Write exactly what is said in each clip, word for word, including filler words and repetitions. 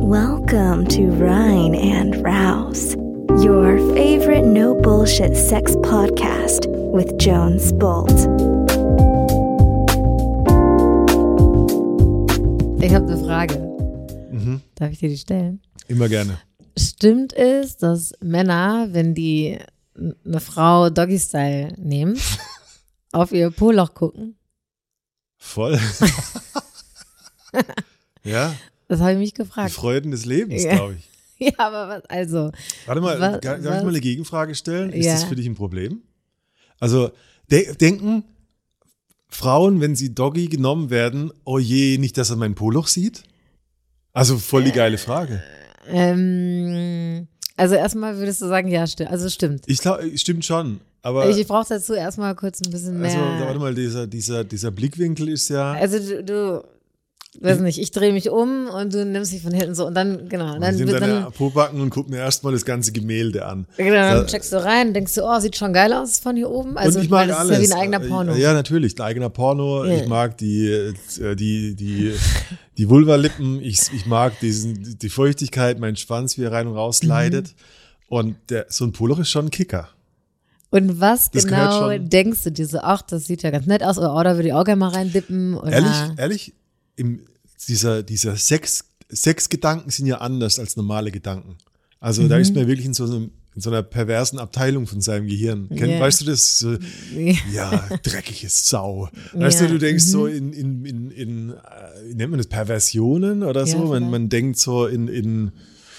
Welcome to Rhine and Rouse, your favorite no bullshit sex podcast with Jones Bolt. Ich habe eine Frage. Mhm. Darf ich dir die stellen? Immer gerne. Stimmt es, dass Männer, wenn die eine Frau Doggy-Style nehmen, auf ihr Po-Loch gucken? Voll. Ja. Das habe ich mich Die gefragt. Freuden des Lebens, Ja. glaube ich. Ja, aber was, also. Warte mal, Was- darf ich was- mal eine Gegenfrage stellen? Ist Ja. das für dich ein Problem? Also, de- denken Frauen, wenn sie Doggy genommen werden, oh je, nicht, dass er mein Po-Loch sieht? Also, voll die geile Frage. Ähm, also erstmal würdest du sagen, ja, stimmt. Also stimmt. Ich glaube, stimmt schon. Aber, Ich, ich brauche dazu erstmal kurz ein bisschen mehr. also, warte mal, dieser, dieser, dieser Blickwinkel ist ja. Also du, du weiß nicht, ich drehe mich um und du nimmst mich von hinten so und dann, genau, und dann, ich nehme dann, deine Po-Backen und guck mir erstmal das ganze Gemälde an. genau, dann Da- checkst du rein, denkst du, oh, sieht schon geil aus von hier oben. Also und ich mag weil das alles. ist ja wie ein eigener Porno. Ja, natürlich, ein eigener Porno. Ja. Ich mag die, äh, die, die, die Vulvalippen. Ich, ich mag diesen, die Feuchtigkeit, mein Schwanz, wie er rein und raus leidet. Und der, so ein Poloch ist schon ein Kicker. Und was Das gehört genau schon- denkst du dir so, ach, das sieht ja ganz nett aus, oder oh, da würde ich auch gerne mal reindippen. Oder? Ehrlich, ehrlich, im, dieser, dieser Sex, Sexgedanken sind ja anders als normale Gedanken. Also Mhm. da ist man wirklich in so, einem, in so einer perversen Abteilung von seinem Gehirn. Kenn, Ja. Weißt du das? So, ja, dreckiges Sau. Weißt Ja, du, du denkst mhm. so in, in, in, in äh, wie nennt man das, Perversionen oder Ja, so? Man, vielleicht. man denkt so in, in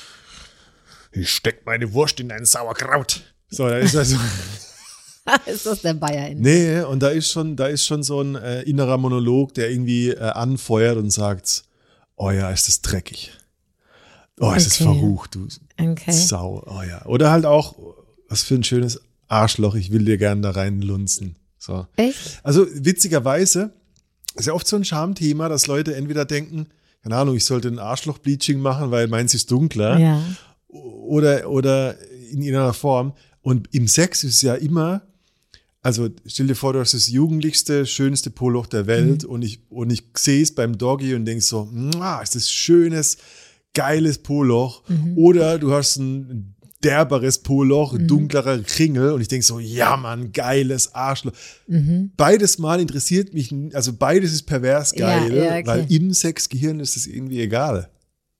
ich steck meine Wurst in ein Sauerkraut. So, da ist also, Ist das der Bayer in? nee, und da ist schon, da ist schon so ein äh, innerer Monolog, der irgendwie äh, anfeuert und sagt, oh ja, ist das dreckig. Oh, ist das Okay. verrucht, du Okay. Sau. Oh ja. Oder halt auch, was für ein schönes Arschloch, ich will dir gern da reinlunzen. So. Echt? Also witzigerweise ist ja oft so ein Schamthema, dass Leute entweder denken, keine Ahnung, ich sollte ein Arschloch-Bleaching machen, weil meins ist dunkler. Ja. Oder, oder in irgendeiner Form. Und im Sex ist es ja immer, also stell dir vor, du hast das jugendlichste, schönste Poloch der Welt Mhm. und ich, und ich sehe es beim Doggy und denk so, "Mua, ist das schönes, geiles Poloch." Mhm. Oder du hast ein derberes Poloch, ein dunklerer Kringel und ich denk so, ja Mann, geiles Arschloch. Mhm. Beides mal interessiert mich, also beides ist pervers geil, Ja, ja, okay. weil im Sexgehirn ist es irgendwie egal.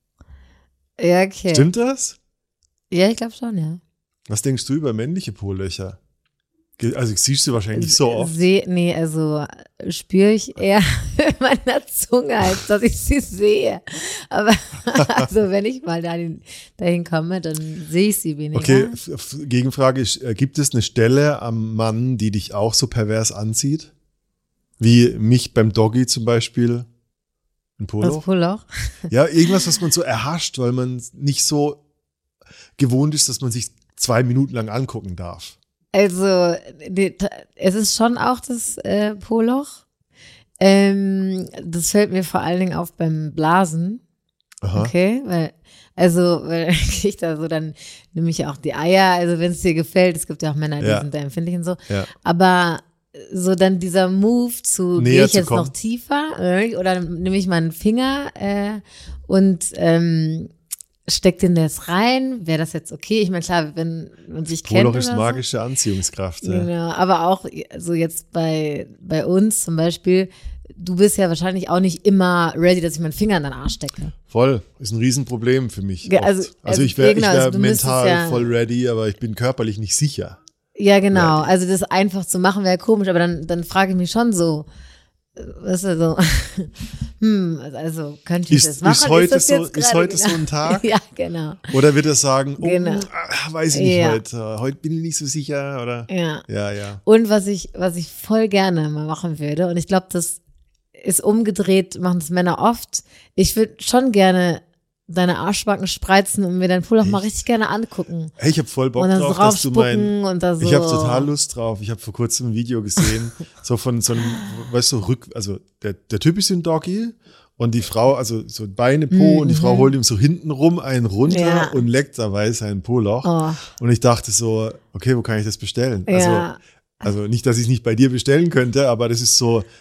Ja, okay. Stimmt das? Ja, ich glaube schon, ja. Was denkst du über männliche Po-Löcher? Ge- Also siehst du wahrscheinlich nicht so oft. Seh, nee, also spüre ich eher mit meiner Zunge, als dass ich sie sehe. Aber also wenn ich mal dahin, dahin komme, dann sehe ich sie weniger. Okay, F- F- Gegenfrage ist, äh, gibt es eine Stelle am Mann, die dich auch so pervers anzieht? Wie mich beim Doggy zum Beispiel? Ein Das Poloch? Poloch. Ja, irgendwas, was man so erhascht, weil man nicht so gewohnt ist, dass man sich zwei Minuten lang angucken darf. Also, die, es ist schon auch das äh, Poloch. Ähm, das fällt mir vor allen Dingen auf beim Blasen. Aha. Okay, weil, also, weil ich da so, dann nehme ich ja auch die Eier, also wenn es dir gefällt, es gibt ja auch Männer, die Ja. sind da empfindlich und so. Ja. Aber so dann dieser Move zu, Näher gehe ich zu jetzt kommen. noch tiefer äh, oder nehme ich meinen Finger äh, und ähm, steck den jetzt rein, wäre das jetzt okay? Ich meine, klar, wenn man sich kennt Poloch ist oder magische Anziehungskraft. so. Ja. Genau, aber auch so jetzt bei, bei uns zum Beispiel, du bist ja wahrscheinlich auch nicht immer ready, dass ich meinen Finger in deinen Arsch stecke. Voll, ist ein Riesenproblem für mich. Ja, oft. also- also, also ich wäre ich genau, wär also du müsstest mental ja- voll ready, aber ich bin körperlich nicht sicher. Ja, genau. Ready. Also das einfach zu machen wäre komisch, aber dann, dann frage ich mich schon so, äh, weißt du, so, hm, also könnte ich Ist- das machen? ist heute das so- jetzt ist gerade heute so genau? ein Tag? Ja, genau. Oder wird er sagen, oh, Genau. ah, weiß ich nicht Ja. heute, heute bin ich nicht so sicher, oder? Ja. Ja, ja. Und was ich, was ich voll gerne mal machen würde, und ich glaube, das ist umgedreht, machen das Männer oft. Ich würde schon gerne deine Arschbacken spreizen und mir dein Poloch mal richtig gerne angucken. Hey, ich habe voll Bock Und dann so drauf, dass du mein, draufspucken und da so. ich habe total Lust drauf. Ich habe vor kurzem ein Video gesehen, so von so einem, weißt du, Rück, also der, der Typ ist ein Doggy und die Frau, also so Beine, Po und die Frau holt ihm so hinten rum einen runter Ja. und leckt dabei sein Po-Loch. Oh. Und ich dachte so, okay, wo kann ich das bestellen? Also, Ja. also nicht, dass ich es nicht bei dir bestellen könnte, aber das ist so,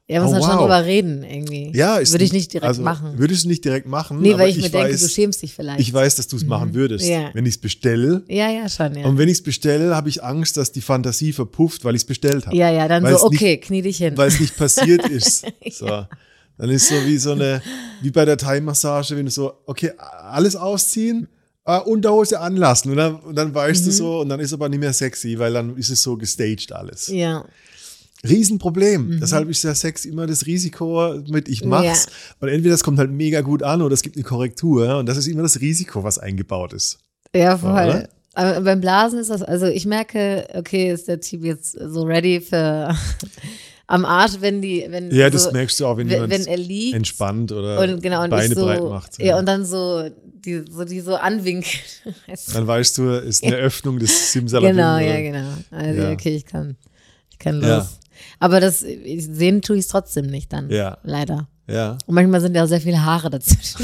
Ja, muss oh, man wow. schon drüber reden irgendwie. Ja, ist Würde ich nicht direkt also, machen. Würdest du nicht direkt machen? Nee, aber weil ich, ich mir denke, weiß, du schämst dich vielleicht. Ich weiß, dass du es mhm. machen würdest. Ja. Wenn ich es bestelle. Ja, ja, schon, ja. Und wenn ich es bestelle, habe ich Angst, dass die Fantasie verpufft, weil ich es bestellt habe. Ja, ja, dann weil so, okay, nicht, knie dich hin. Weil es nicht passiert ist. So. Ja. Dann ist so wie so eine, wie bei der Thai-Massage, wenn du so, okay, alles ausziehen, Unterhose anlassen und dann, und dann weißt mhm. du so und dann ist aber nicht mehr sexy, weil dann ist es so gestaged alles. Ja. Riesenproblem. Mhm. Deshalb ist der Sex immer das Risiko mit ich mach's. Ja. Und entweder das kommt halt mega gut an oder es gibt eine Korrektur und das ist immer das Risiko, was eingebaut ist. Ja, voll. Oder? Aber beim Blasen ist das, also ich merke, okay, ist der Typ jetzt so ready für am Arsch, wenn die, wenn ja, so, das merkst du auch, wenn, wenn, jemand wenn er liegt, entspannt oder und, genau, und Beine so, breit macht. Ja. ja, und dann so die so, die so anwinkelt. Dann weißt du, ist eine Öffnung des Simsalabim. Genau, ja, genau. Also ja. okay, ich kann, ich kann los. Ja. Aber das sehen tue ich es trotzdem nicht dann, ja. leider. Ja. Und manchmal sind ja auch sehr viele Haare dazwischen.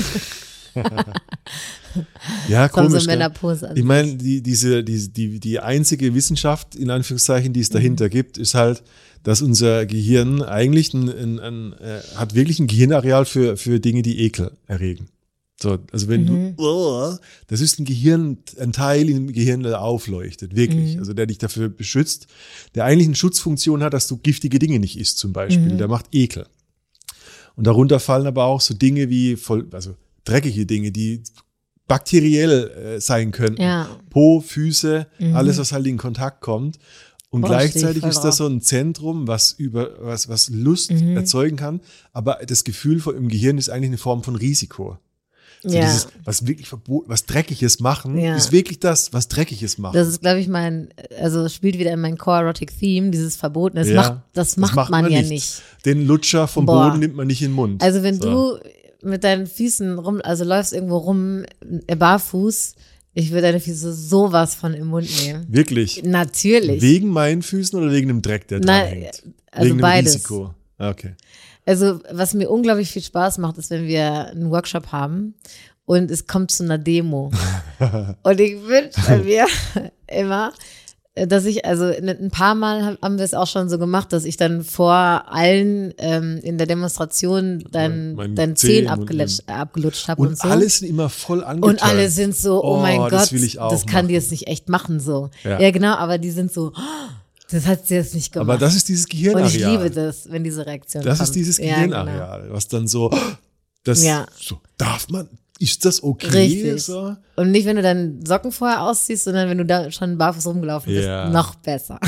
Ja, komisch. So Männerpose ich meine, die, diese, die, die, die einzige Wissenschaft, in Anführungszeichen, die es dahinter mhm. gibt, ist halt, dass unser Gehirn eigentlich ein, ein, ein, äh, hat wirklich ein Gehirnareal für, für Dinge, die Ekel erregen. So, also wenn mhm. du, oh, das ist ein Gehirn, ein Teil im Gehirn, der aufleuchtet, wirklich. Mhm. Also der dich dafür beschützt, der eigentlich eine Schutzfunktion hat, dass du giftige Dinge nicht isst, zum Beispiel. Mhm. Der macht Ekel. Und darunter fallen aber auch so Dinge wie, voll, also dreckige Dinge, die bakteriell äh, sein könnten. Ja. Po, Füße, mhm. alles, was halt in Kontakt kommt. Und Boah, gleichzeitig ist das so ein Zentrum, was über was, was Lust mhm. erzeugen kann. Aber das Gefühl von, im Gehirn ist eigentlich eine Form von Risiko. So ja. dieses, was wirklich verboten, was Dreckiges machen, ja. ist wirklich das, was Dreckiges machen. Das ist, glaube ich, mein, also spielt wieder in mein Core-Erotic-Theme, dieses Verboten. Das, ja. macht, das, das macht, macht man, man ja nicht. nicht. Den Lutscher vom Boah. Boden nimmt man nicht in den Mund. Also wenn so. du mit deinen Füßen rum, also läufst irgendwo rum, barfuß, ich würde deine Füße sowas von im Mund nehmen. Wirklich? Natürlich. Wegen meinen Füßen oder wegen dem Dreck, der dran hängt? Also wegen beides. Dem Risiko. Okay. Also was mir unglaublich viel Spaß macht, ist, wenn wir einen Workshop haben und es kommt zu einer Demo. Und ich wünsche mir immer, dass ich, also ein paar Mal haben wir es auch schon so gemacht, dass ich dann vor allen ähm, in der Demonstration dein, mein dein Zehen abgelutscht, äh, abgelutscht habe und, und so. Und alle sind immer voll angetan. Und alle sind so, oh, oh mein Gott, das, will ich auch das kann machen. Die jetzt nicht echt machen so. Ja. ja, genau, aber die sind so, oh, das hat sie jetzt nicht gemacht. Aber das ist dieses Gehirnareal. Und ich liebe das, wenn diese Reaktion das kommt. Das ist dieses Gehirnareal, ja, genau. Was dann so, das ja. so, darf man, ist das okay? Richtig. So? Und nicht, wenn du dann Socken vorher ausziehst, sondern wenn du da schon barfuß rumgelaufen bist, ja. noch besser.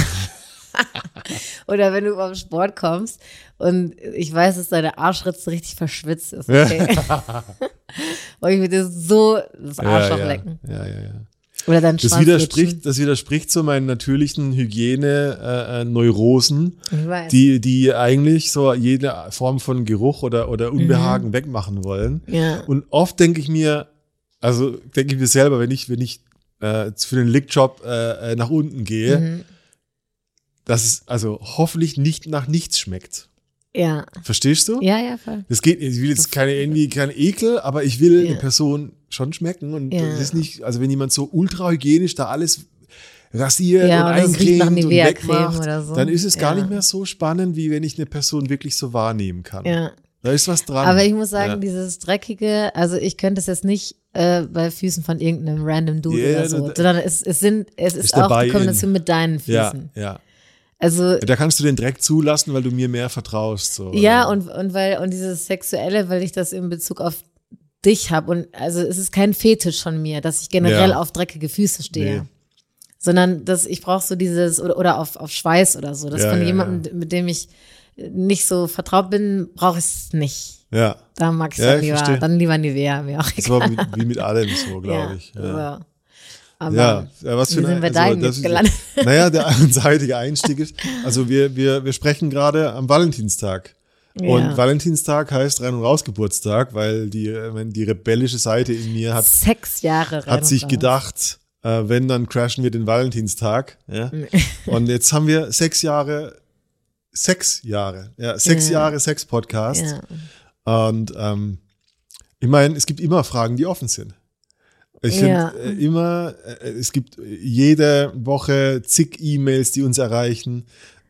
Oder wenn du vom Sport kommst und ich weiß, dass deine Arschritze richtig verschwitzt ist. Okay? Und ich würde dir so das Arschloch ja, ja. lecken. Ja, ja, ja. Oder dein das widerspricht, das widerspricht so meinen natürlichen Hygiene-Neurosen, äh, die, die eigentlich so jede Form von Geruch oder, oder Unbehagen mhm. wegmachen wollen. Ja. Und oft denke ich mir, also denke ich mir selber, wenn ich, wenn ich äh, für den Lickjob äh, nach unten gehe, mhm. dass es also hoffentlich nicht nach nichts schmeckt. Ja. Verstehst du? Ja, ja, voll. Das geht, ich will jetzt keine, irgendwie kein Ekel, aber ich will ja. eine Person schon schmecken und ja. das ist nicht, also wenn jemand so ultra hygienisch da alles rasiert ja, und eincremt und wegmacht, oder so. dann ist es ja. gar nicht mehr so spannend, wie wenn ich eine Person wirklich so wahrnehmen kann. Ja. Da ist was dran. Aber ich muss sagen, ja. dieses Dreckige, also ich könnte es jetzt nicht äh, bei Füßen von irgendeinem random Dude yeah, oder so, sondern es, es sind, es ist, ist auch die Kombination mit deinen Füßen. Ja, ja. Also, da kannst du den Dreck zulassen, weil du mir mehr vertraust. So. Ja, und, und weil, und dieses Sexuelle, weil ich das in Bezug auf dich habe. Und also es ist kein Fetisch von mir, dass ich generell ja. auf dreckige Füße stehe. Nee. Sondern dass ich brauche so dieses, oder, oder auf, auf Schweiß oder so. Das ja, von ja, jemandem, ja. mit dem ich nicht so vertraut bin, brauche ich es nicht. Ja. Da mag ich es ja, dann lieber, dann lieber Nivea, mir auch egal. Das war wie mit allem so, glaube ja, ich. Ja. So. Aber ja, was für wie sind eine, wir da also, jetzt gelandet? Ist, naja, der einseitige Einstieg ist, also wir, wir, wir sprechen gerade am Valentinstag. Ja. Und Valentinstag heißt Rein- und Raus-Geburtstag, weil die, die rebellische Seite in mir hat, sechs Jahre hat sich gedacht, äh, wenn, dann crashen wir den Valentinstag. Ja? Und jetzt haben wir sechs Jahre, sechs Jahre, ja, sechs ja. Jahre Sex-Podcast. Ja. Und ähm, ich meine, es gibt immer Fragen, die offen sind. Ich finde ja. äh, immer, äh, es gibt jede Woche zig E-Mails, die uns erreichen.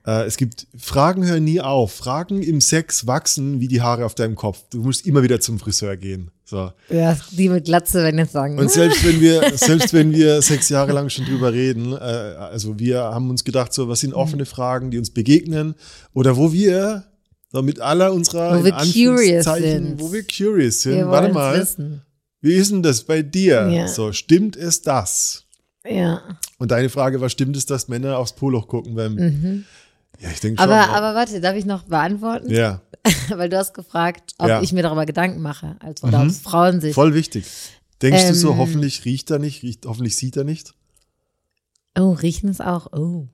Äh, es gibt, Fragen hören nie auf. Fragen im Sex wachsen wie die Haare auf deinem Kopf. Du musst immer wieder zum Friseur gehen. So. Ja, die mit Glatze, wenn jetzt sagen. Und selbst wenn wir, selbst wenn wir sechs Jahre lang schon drüber reden, äh, also wir haben uns gedacht, so, was sind offene Fragen, die uns begegnen oder wo wir so mit aller unserer wo wir curious sind. wo wir curious sind. Wir Warte mal, wissen. Wie ist denn das bei dir? Ja. So, stimmt es das? Ja. Und deine Frage war, stimmt es, dass Männer aufs Poloch gucken beim, Mhm. ja, ich denke schon. Aber, ja. aber warte, darf ich noch beantworten? Ja. Weil du hast gefragt, ob Ja. ich mir darüber Gedanken mache, als oder Mhm. aus Frauensicht. Voll wichtig. Denkst Ähm, du so, hoffentlich riecht er nicht, riecht, hoffentlich sieht er nicht? Oh, riechen ist auch, oh.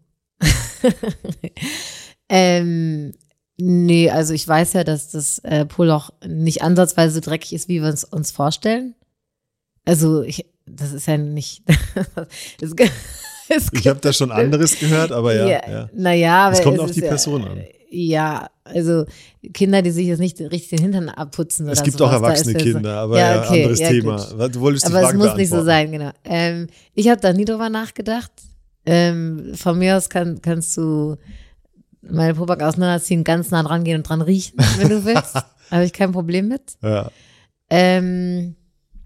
ähm, nee, also ich weiß ja, dass das äh, Poloch nicht ansatzweise so dreckig ist, wie wir es uns vorstellen. Also ich, das ist ja nicht, es, es Ich habe da schon anderes gehört, aber ja. ja, ja. Naja, aber Es kommt es auf ist die ja, Person an. Ja, also Kinder, die sich jetzt nicht richtig den Hintern abputzen oder Es gibt sowas, auch da ist erwachsene ja so- Kinder, aber Ja, ja, okay, anderes ja, Thema. gut. Du wolltest die Aber es Frage muss nicht so beantworten. sein, genau. Ähm, ich habe da nie drüber nachgedacht. Ähm, von mir aus kann, kannst du meine Pobacke auseinanderziehen, ganz nah dran gehen und dran riechen, wenn du willst. Habe ich kein Problem mit. Ja. Ähm,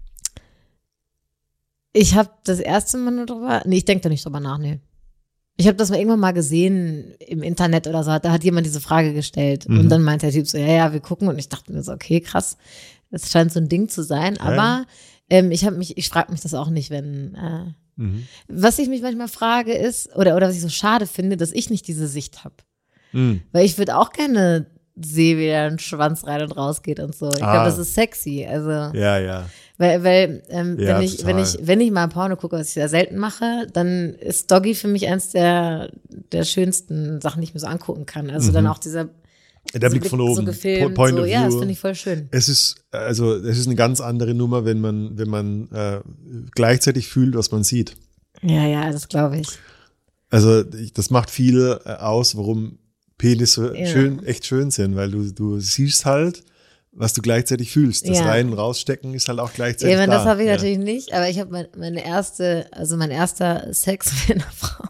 ich habe das erste Mal nur drüber, nee, ich denke da nicht drüber nach, nee. Ich habe das mal irgendwann mal gesehen im Internet oder so, da hat jemand diese Frage gestellt Mhm. und dann meinte der Typ so, ja, ja, wir gucken und ich dachte mir so, okay, krass, das scheint so ein Ding zu sein, Ja. aber ähm, ich habe mich, ich frage mich das auch nicht, wenn, äh, Mhm. was ich mich manchmal frage ist, oder, oder was ich so schade finde, dass ich nicht diese Sicht habe, Mhm. weil ich würde auch gerne sehen, wie der ein Schwanz rein und raus geht und so. Ich Ah. glaube, das ist sexy, also. Ja, ja. Weil, weil ähm, Ja, wenn, ich, wenn, total. ich, wenn ich mal Porno gucke, was ich sehr selten mache, dann ist Doggy für mich eins der, der schönsten Sachen, die ich mir so angucken kann. Also Mhm. dann auch dieser Der dieser Blick von oben, so gefilmt, Point so, of ja, das View. finde ich voll schön. Es ist, also, es ist eine ganz andere Nummer, wenn man, wenn man äh, gleichzeitig fühlt, was man sieht. Ja, ja, das glaube ich. Also, ich, das macht viel äh, aus, warum Penis so Ja. schön, echt schön sind, weil du, du siehst halt, was du gleichzeitig fühlst. Das Ja. Rein- und Rausstecken ist halt auch gleichzeitig Ja, ich meine, das da. habe ich ja. natürlich nicht, aber ich habe mein, meine erste, also mein erster Sex mit einer Frau.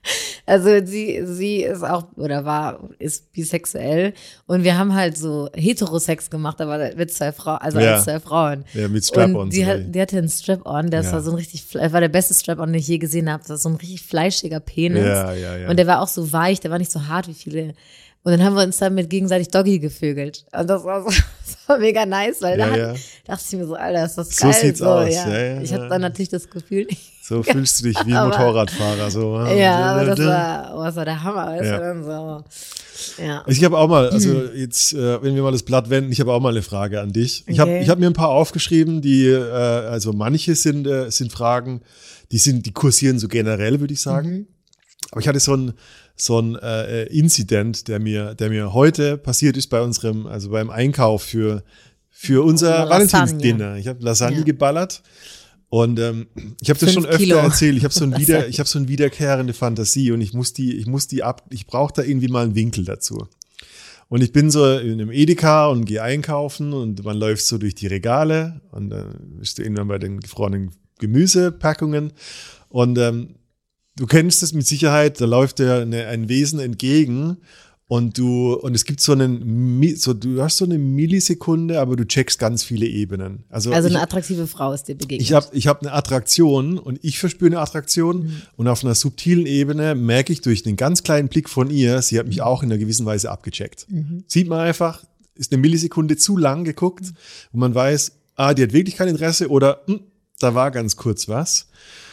Also sie, sie ist auch, oder war, ist bisexuell und wir haben halt so Heterosex gemacht, aber mit zwei Frauen, also Ja. als zwei Frauen. Ja, mit Strap-on. Und die, so. hat, die hatte einen Strap-on, das Ja. war so ein richtig, fle- war der beste Strap-on, den ich je gesehen habe. Das war so ein richtig fleischiger Penis. Ja, ja, ja. Und der war auch so weich, der war nicht so hart wie viele. Und dann haben wir uns damit gegenseitig Doggy gevögelt. Und das war, so, das war mega nice, weil Ja, da ja. hat, dachte ich mir so, Alter, ist das So geil. sieht's aus, ja, ja, ich ja. habe dann natürlich das Gefühl nicht. So fühlst du dich wie ein Aber- Motorradfahrer. So. Ja, aber das war, oh, das war der Hammer. Weißt Ja. du, dann so. Ja. Ich habe auch mal, also jetzt, äh, wenn wir mal das Blatt wenden, ich habe auch mal eine Frage an dich. Ich habe Okay. ich hab mir ein paar aufgeschrieben, die, äh, also manche sind, äh, sind Fragen, die sind, die kursieren so generell, würde ich sagen. Mhm. Aber ich hatte so ein, so ein äh, Incident, der mir, der mir heute passiert ist bei unserem, also beim Einkauf für, für unser Oder Lasagne. Valentinsdinner. Ich habe Lasagne Ja. geballert. Und ähm, ich habe das Fünf schon öfter Kilo. erzählt. Ich habe so ein wieder, Lasagne. ich habe so eine wiederkehrende Fantasie und ich muss die, ich muss die ab, ich brauche da irgendwie mal einen Winkel dazu. Und ich bin so in einem Edeka und gehe einkaufen und man läuft so durch die Regale und dann äh, bist du irgendwann bei den gefrorenen Gemüsepackungen und ähm, du kennst es mit Sicherheit, da läuft dir eine, ein Wesen entgegen und du, und es gibt so einen, Mi- so, du hast so eine Millisekunde, aber du checkst ganz viele Ebenen. Also, Also ich, eine attraktive Frau ist dir begegnet. ich habe ich hab eine Attraktion und ich verspüre eine Attraktion Mhm. und auf einer subtilen Ebene merke ich durch den ganz kleinen Blick von ihr, sie hat mich auch in einer gewissen Weise abgecheckt. Mhm. Sieht man einfach, ist eine Millisekunde zu lang geguckt und man weiß, ah, die hat wirklich kein Interesse oder hm, da war ganz kurz was.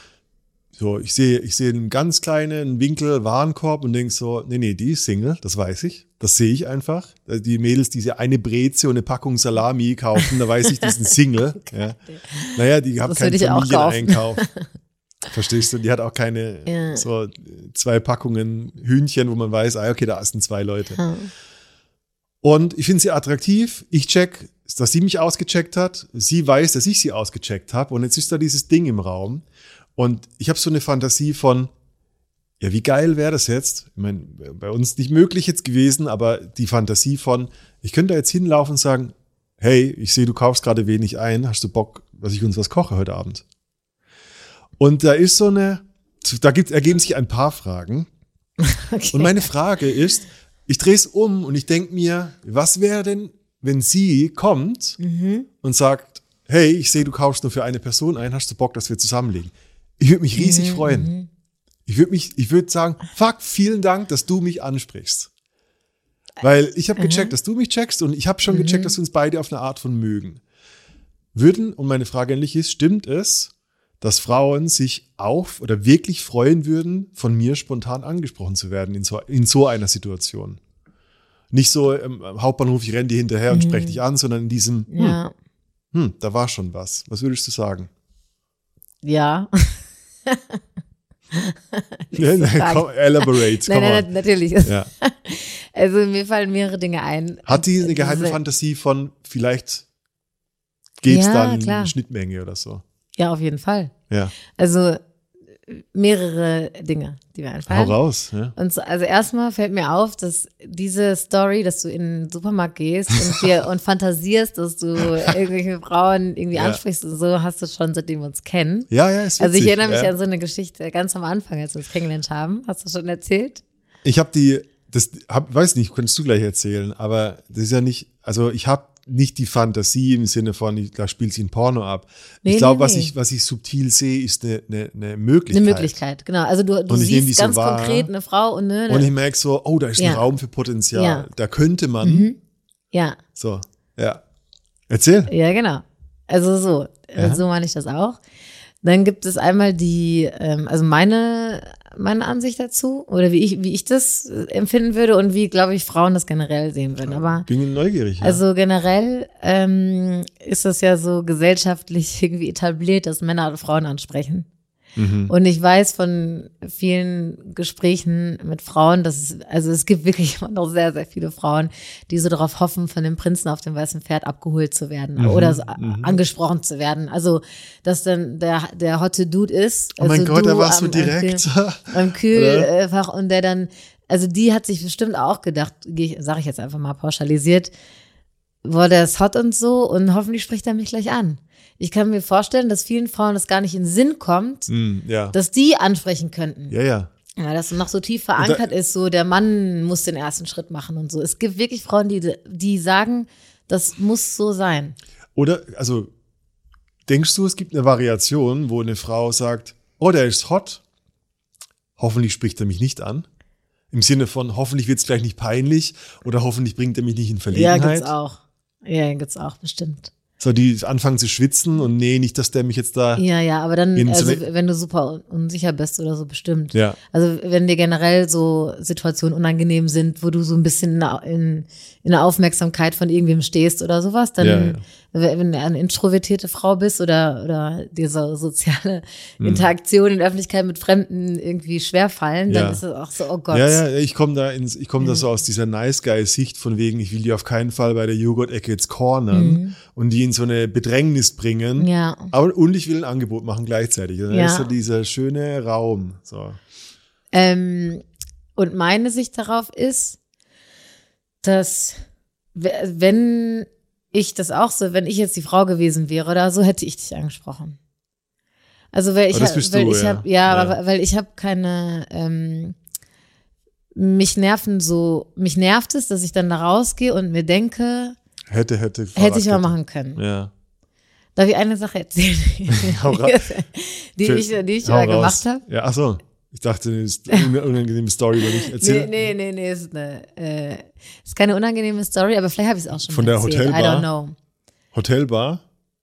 So, ich sehe, ich sehe einen ganz kleinen Winkel, Warenkorb und denke so, nee, nee, die ist Single, das weiß ich. Das sehe ich einfach. Die Mädels, die diese eine Breze und eine Packung Salami kaufen, da weiß ich, die sind Single. Ja. Naja, die haben Das keinen würde ich auch Familieneinkauf. Verstehst du? Die hat auch keine Ja. so zwei Packungen Hühnchen, wo man weiß, ah, okay, da sind zwei Leute. Ah. Und ich finde sie attraktiv. Ich check, dass sie mich ausgecheckt hat. Sie weiß, dass ich sie ausgecheckt habe. Und jetzt ist da dieses Ding im Raum. Und ich habe so eine Fantasie von, ja, wie geil wäre das jetzt? Ich meine, bei uns nicht möglich jetzt gewesen, aber die Fantasie von, ich könnte da jetzt hinlaufen und sagen, hey, ich sehe, du kaufst gerade wenig ein, hast du Bock, dass ich uns was koche heute Abend? Und da ist so eine, da gibt, ergeben sich ein paar Fragen. Okay. Und meine Frage ist, ich drehe es um und ich denke mir, was wäre denn, wenn sie kommt Mhm. und sagt, hey, ich sehe, du kaufst nur für eine Person ein, hast du Bock, dass wir zusammenlegen? Ich würde mich riesig Mhm. freuen. Ich würde mich, ich würde sagen, fuck, vielen Dank, dass du mich ansprichst. Weil ich habe gecheckt, dass du mich checkst und ich habe schon gecheckt, dass wir uns beide auf eine Art von mögen. Würden, und meine Frage endlich ist, stimmt es, dass Frauen sich auf oder wirklich freuen würden, von mir spontan angesprochen zu werden in so, in so einer Situation? Nicht so im Hauptbahnhof, ich renne dir hinterher und spreche dich an, sondern in diesem, hm, Ja. hm, da war schon was. Was würdest du sagen? Ja. Ja, nein, sagen. komm, elaborate, Nein, come nein, on. natürlich. Ja. Also mir fallen mehrere Dinge ein. Hat die eine geheime Diese- Fantasie von, vielleicht geht's Ja, dann klar. in Schnittmenge oder so? Ja, auf jeden Fall. Ja, Also mehrere Dinge, die mir hau einfallen. raus. Ja. Und so, also erstmal fällt mir auf, dass diese Story, dass du in den Supermarkt gehst und dir und fantasierst, dass du irgendwelche Frauen irgendwie Ja. ansprichst und so, hast du schon, seitdem wir uns kennen. Ja, ja, ist witzig. Also ich erinnere mich ja. an so eine Geschichte ganz am Anfang, als wir uns kennengelernt haben. Hast du schon erzählt? Ich habe die, das hab, weiß nicht, könntest du gleich erzählen, aber das ist ja nicht, also ich habe nicht die Fantasie im Sinne von, ich- da spielt sie ein Porno ab. Nee, ich glaube, nee, was nee. ich, was ich subtil sehe, ist eine, eine, eine Möglichkeit. Eine Möglichkeit, genau. Also du, du Und ich nehme die siehst so ganz wahr. konkret eine Frau und ne, Und ich merke so, oh, da ist Ja. ein Raum für Potenzial. Ja. Da könnte man, ja, so, ja. Erzähl. ja, genau. Also so, Ja. so meine ich das auch. Dann gibt es einmal die, ähm, also meine, meine Ansicht dazu oder wie ich, wie ich das äh, empfinden würde und wie, glaube ich, Frauen das generell sehen würden. Aber Bin neugierig. Ja. also generell ähm, ist das ja so gesellschaftlich irgendwie etabliert, dass Männer Frauen ansprechen. Mhm. Und ich weiß von vielen Gesprächen mit Frauen, dass es, also es gibt wirklich immer noch sehr, sehr viele Frauen, die so darauf hoffen, von dem Prinzen auf dem weißen Pferd abgeholt zu werden Mhm, oder so mhm. angesprochen zu werden. Also, dass dann der, der hotte Dude ist. Oh mein also Gott, du da warst du am- am direkt. Kühl- Am Kühlfach und der dann, also die hat sich bestimmt auch gedacht, sage ich jetzt einfach mal pauschalisiert, boah, der ist hot und so und hoffentlich spricht er mich gleich an. Ich kann mir vorstellen, dass vielen Frauen das gar nicht in den Sinn kommt, Hm, ja. dass die ansprechen könnten. ja, ja. Ja, dass noch so tief verankert ist, so der Mann muss den ersten Schritt machen und so. Es gibt wirklich Frauen, die, die sagen, das muss so sein. Oder, also, denkst du, es gibt eine Variation, wo eine Frau sagt, oh, der ist hot, hoffentlich spricht er mich nicht an? Im Sinne von, hoffentlich wird es gleich nicht peinlich oder hoffentlich bringt er mich nicht in Ja, Verlegenheit. gibt's auch. Ja, gibt's auch, bestimmt. So, die anfangen zu schwitzen und nee, nicht, dass der mich jetzt da. Ja, ja, aber dann, In so also eine- wenn du super un- unsicher bist oder so, bestimmt. Ja. Also wenn dir generell so Situationen unangenehm sind, wo du so ein bisschen in, der- in, in der Aufmerksamkeit von irgendwem stehst oder sowas, dann, Ja, ja. wenn du eine introvertierte Frau bist oder, oder dir so soziale Hm. Interaktionen in der Öffentlichkeit mit Fremden irgendwie schwerfallen, Ja. dann ist es auch so, oh Gott. Ja, ja, ich komme da ins, ich komme da so aus dieser Nice Guy Sicht von wegen, ich will die auf keinen Fall bei der Joghurt-Ecke jetzt cornern und die in so eine Bedrängnis bringen. Mhm. Ja. Aber, und ich will ein Angebot machen gleichzeitig. Und dann Ja. ist so dieser schöne Raum. So. Ähm, und meine Sicht darauf ist, dass w- wenn ich das auch so, wenn ich jetzt die Frau gewesen wäre oder so, hätte ich dich angesprochen. Also weil ich, Aber das hab- bist weil du, ich ja. habe, ja, Ja. aber weil ich habe keine, ähm, mich nerven so, mich nervt es, dass ich dann da rausgehe und mir denke, Hätte, hätte. hätte ich mal Fahrradkette. machen können. Ja. Darf ich eine Sache erzählen, Hau ra- die Für- ich, die ich hau mal raus. gemacht habe? Ja, ach so. Ich dachte, das ist eine unangenehme Story, oder nicht? Nee, Erzähl. nee, nee, nee, ist eine, äh, ist keine unangenehme Story, aber vielleicht habe ich es auch schon Von mal der erzählt. Hotelbar? I don't know. Hotelbar?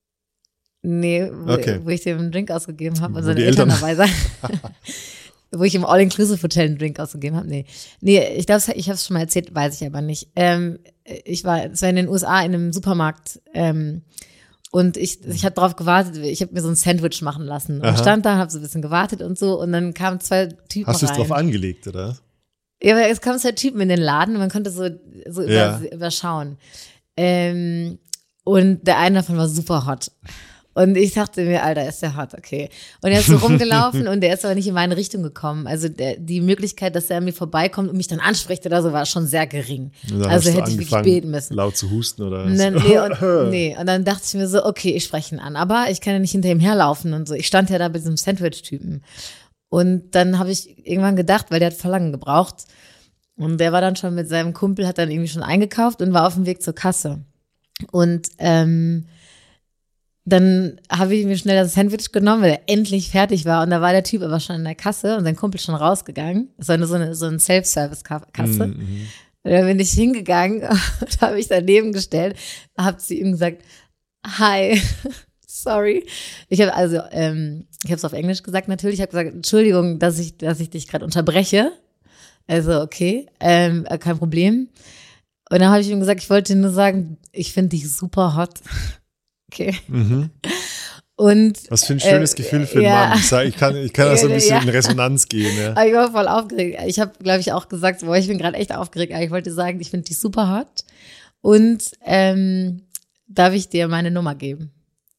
Nee, wo, Okay. wo ich dem einen Drink ausgegeben habe und Wo seine die Eltern, Eltern- dabei sein. Wo ich im All-Inclusive-Hotel einen Drink ausgegeben habe. Nee, nee ich glaube, ich habe es schon mal erzählt, weiß ich aber nicht. Ähm, ich war, es war in den U S A in einem Supermarkt ähm, und ich, ich habe drauf gewartet, ich habe mir so ein Sandwich machen lassen und Aha. stand da, habe so ein bisschen gewartet und so und dann kamen zwei Typen Hast du es rein. drauf angelegt, oder? Ja, aber es kamen zwei Typen in den Laden und man konnte so, so Ja. über, überschauen. Ähm, und der eine davon war super hot. Und ich dachte mir, Alter, ist der hot, okay. Und er ist so rumgelaufen und der ist aber nicht in meine Richtung gekommen. Also der, die Möglichkeit, dass er an mir vorbeikommt und mich dann anspricht oder so, war schon sehr gering. Und dann Also hast du hätte ich wirklich angefangen, beten müssen. laut zu husten, oder? Und dann, nee, und, nee, und dann dachte ich mir so, okay, ich spreche ihn an. Aber ich kann ja nicht hinter ihm herlaufen und so. Ich stand ja da bei diesem Sandwich-Typen. Und dann habe ich irgendwann gedacht, weil der hat voll lange gebraucht. Und der war dann schon mit seinem Kumpel, hat dann irgendwie schon eingekauft und war auf dem Weg zur Kasse. Und ähm, dann habe ich mir schnell das Sandwich genommen, weil er endlich fertig war. Und da war der Typ aber schon in der Kasse und sein Kumpel schon rausgegangen. Das war eine, so eine, so eine Self-Service-Kasse. Mhm. Und dann bin ich hingegangen und habe mich daneben gestellt, habe zu ihm gesagt, hi, sorry. Ich habe also, ähm, ich habe es auf Englisch gesagt natürlich, ich habe gesagt, Entschuldigung, dass ich, dass ich dich gerade unterbreche. Also okay, ähm, kein Problem. Und dann habe ich ihm gesagt, ich wollte nur sagen, ich finde dich super hot. Okay. Mhm. Und, was für ein schönes äh, Gefühl für einen ja. Mann. Ich, sag, ich kann, ich kann da so ein bisschen ja. in Resonanz gehen. Ja. Aber ich war voll aufgeregt. Ich habe, glaube ich, auch gesagt, boah, ich bin gerade echt aufgeregt. Aber ich wollte sagen, ich finde dich super hot. Und ähm, darf ich dir meine Nummer geben?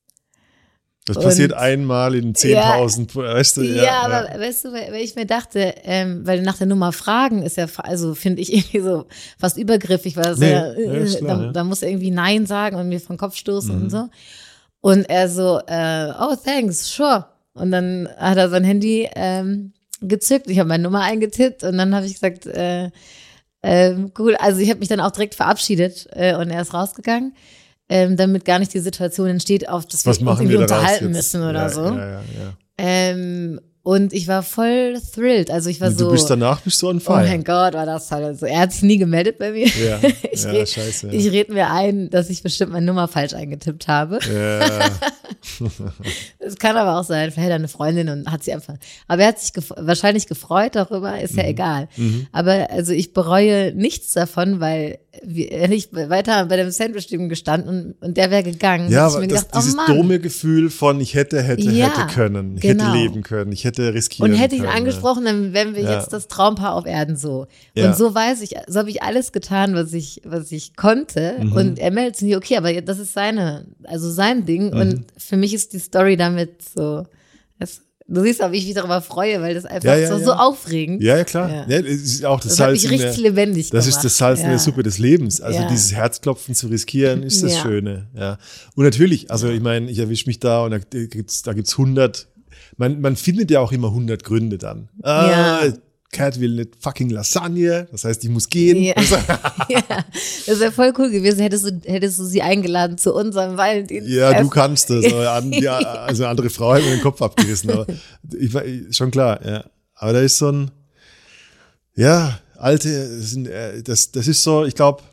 Das passiert und, einmal in zehntausend, ja, weißt du? Ja, ja, aber ja. weißt du, weil ich mir dachte, ähm, weil nach der Nummer fragen ist ja, also finde ich irgendwie so fast übergriffig, weil nee, ja, äh, ja, klar, da, ja. da muss er irgendwie Nein sagen und mir vom Kopf stoßen mhm. und so. Und er so, äh, oh, thanks, sure. Und dann hat er sein Handy ähm, gezückt, ich habe meine Nummer eingetippt und dann habe ich gesagt, äh, äh, cool, also ich habe mich dann auch direkt verabschiedet äh, und er ist rausgegangen. Ähm, damit gar nicht die Situation entsteht, auf das Was wir uns irgendwie wir unterhalten jetzt? müssen oder ja, so. Ja, ja, ja. Ähm, und ich war voll thrilled. Also ich war und so. Du bist danach bist du on fire. Oh mein Gott, war das toll. Also er hat sich nie gemeldet bei mir. Ja, ich ja red, scheiße. Ja. Ich rede mir ein, dass ich bestimmt meine Nummer falsch eingetippt habe. Ja. Das kann aber auch sein. Vielleicht hat er eine Freundin und hat sie einfach. Aber er hat sich gef- wahrscheinlich gefreut darüber, ist ja mhm. egal. Mhm. Aber also ich bereue nichts davon, weil wenn ich weiter bei dem Sandwich-Typen gestanden und, und der wäre gegangen, ja, hätte ich aber mir das, gedacht, dieses oh Mann. dumme Gefühl von ich hätte, hätte, Ja, hätte können. Ich genau. hätte leben können. Ich hätte riskieren können. Und hätte ich ihn können, angesprochen, dann wären wir ja. jetzt das Traumpaar auf Erden so. Ja. Und so weiß ich, so habe ich alles getan, was ich, was ich konnte. Mhm. Und er meldet sich nicht, okay, aber das ist seine, also sein Ding. Mhm. Und für mich ist die Story damit so, das, du siehst auch, wie ich mich darüber freue, weil das einfach Ja, ja, so, ja. so aufregend. Ja, ja, klar. Ja. Ja, es ist auch das, Das hat Salz mich in der, richtig lebendig das gemacht. ist das Salz in der Ja. Suppe des Lebens. Also Ja. dieses Herzklopfen zu riskieren, ist das Ja. Schöne. Ja. Und natürlich, also ich meine, ich erwische mich da und da gibt's, da gibt's hundert, man, man findet ja auch immer hundert Gründe dann. Ah, Ja. Kat will nicht fucking Lasagne, das heißt, ich muss gehen. Ja. Ja, das wäre voll cool gewesen, hättest du, hättest du sie eingeladen zu unserem Valentin. Ja, du kannst das. Aber an, ja, also eine andere Frau hat mir den Kopf abgerissen. Aber ich war schon klar, ja. Aber da ist so ein, ja, alte, das, das ist so, ich glaube,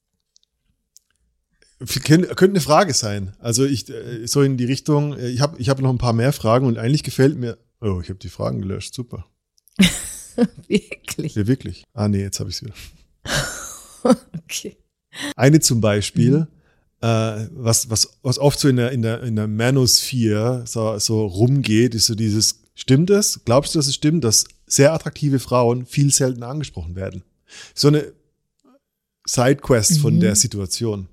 könnte eine Frage sein. Also ich, so in die Richtung, ich habe ich hab noch ein paar mehr Fragen und eigentlich gefällt mir, oh, ich habe die Fragen gelöscht, super. Wirklich? Ja, wirklich. Ah, nee, jetzt habe ich es wieder. Okay. Eine zum Beispiel, Mhm. äh, was, was, was oft so in der, in der, in der Manosphere so, so rumgeht, ist so dieses, stimmt es? Glaubst du, dass es stimmt, dass sehr attraktive Frauen viel seltener angesprochen werden? So eine Sidequest von Mhm. der Situation.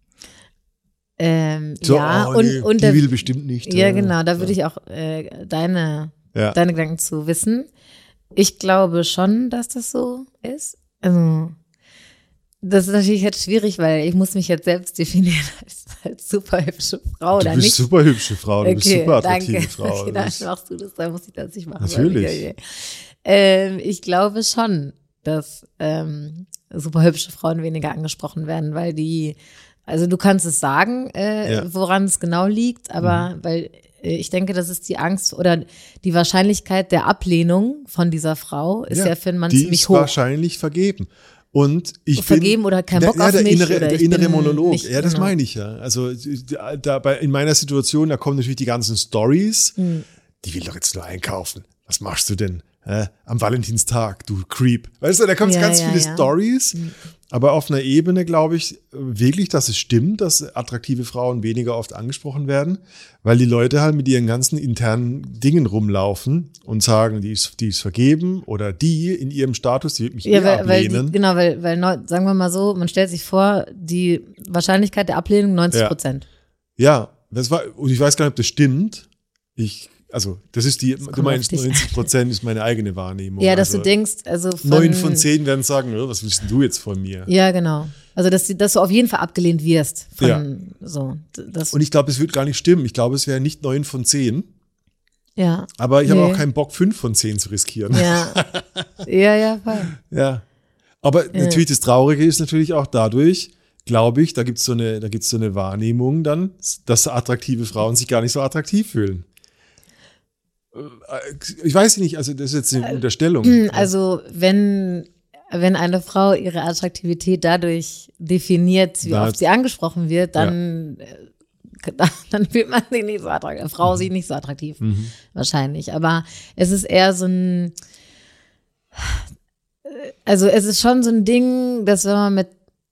Ähm, So, ja, oh, und, nee, und die da, will bestimmt nicht. ja, äh, genau, da würde ja. ich auch äh, deine, Ja. deine Gedanken zu wissen. Ich glaube schon, dass das so ist. Also, das ist natürlich jetzt schwierig, weil ich muss mich jetzt selbst definieren als, als super hübsche Frau Du oder bist nicht. super hübsche Frau, du bist Okay, super attraktive danke. Frau. Okay, Du dann bist- machst du das, dann muss ich das nicht machen. Natürlich. Okay, okay. Ähm, ich glaube schon, dass ähm, super hübsche Frauen weniger angesprochen werden, weil die, also du kannst es sagen, äh, Ja. woran es genau liegt, aber weil äh, ich denke, das ist die Angst oder die Wahrscheinlichkeit der Ablehnung von dieser Frau ist ja, für einen Mann die ziemlich ist hoch. wahrscheinlich vergeben. Und ich Vergeben bin, oder kein der, Bock ja, auf der mich innere, oder der ich innere bin Monolog. nicht- ja, das genau. meine ich ja. Also da, da bei, in meiner Situation, da kommen natürlich die ganzen Stories. Hm. Die will doch jetzt nur einkaufen. Was machst du denn? Äh, am Valentinstag, du Creep. Weißt du, da kommen Ja, ganz ja, viele ja. Stories. Aber auf einer Ebene glaube ich wirklich, dass es stimmt, dass attraktive Frauen weniger oft angesprochen werden, weil die Leute halt mit ihren ganzen internen Dingen rumlaufen und sagen, die ist, die ist vergeben oder die in ihrem Status, die wird mich Ja, eh weil, weil ablehnen. die, genau, weil, weil neu- sagen wir mal so, man stellt sich vor, die Wahrscheinlichkeit der Ablehnung neunzig Prozent. Ja, das war, und ich weiß gar nicht, ob das stimmt. Ich, also, das ist die, du kommt meinst, auf dich neunzig Prozent ist meine eigene Wahrnehmung. Ja, dass also, du denkst, also von, neun von zehn werden sagen, oh, was willst denn du jetzt von mir? Ja, genau. Also, dass, die- dass du auf jeden Fall abgelehnt wirst. Von, Ja. so, das, Und ich glaube, es wird gar nicht stimmen. Ich glaube, es wäre nicht neun von zehn. Ja. Aber ich nee. habe auch keinen Bock, fünf von zehn zu riskieren. Ja, ja, ja, voll. Ja. Aber Ja. natürlich das Traurige ist natürlich auch dadurch, glaube ich, da gibt es so eine, da gibt's so eine Wahrnehmung dann, dass attraktive Frauen sich gar nicht so attraktiv fühlen. Ich weiß nicht, also das ist jetzt eine Unterstellung. Also wenn, wenn eine Frau ihre Attraktivität dadurch definiert, wie Da- oft sie angesprochen wird, dann, äh, dann fühlt man sich nicht so attraktiv, Frau sich nicht so attraktiv, Mhm. wahrscheinlich. Aber es ist eher so ein, also es ist schon so ein Ding, dass wenn man mit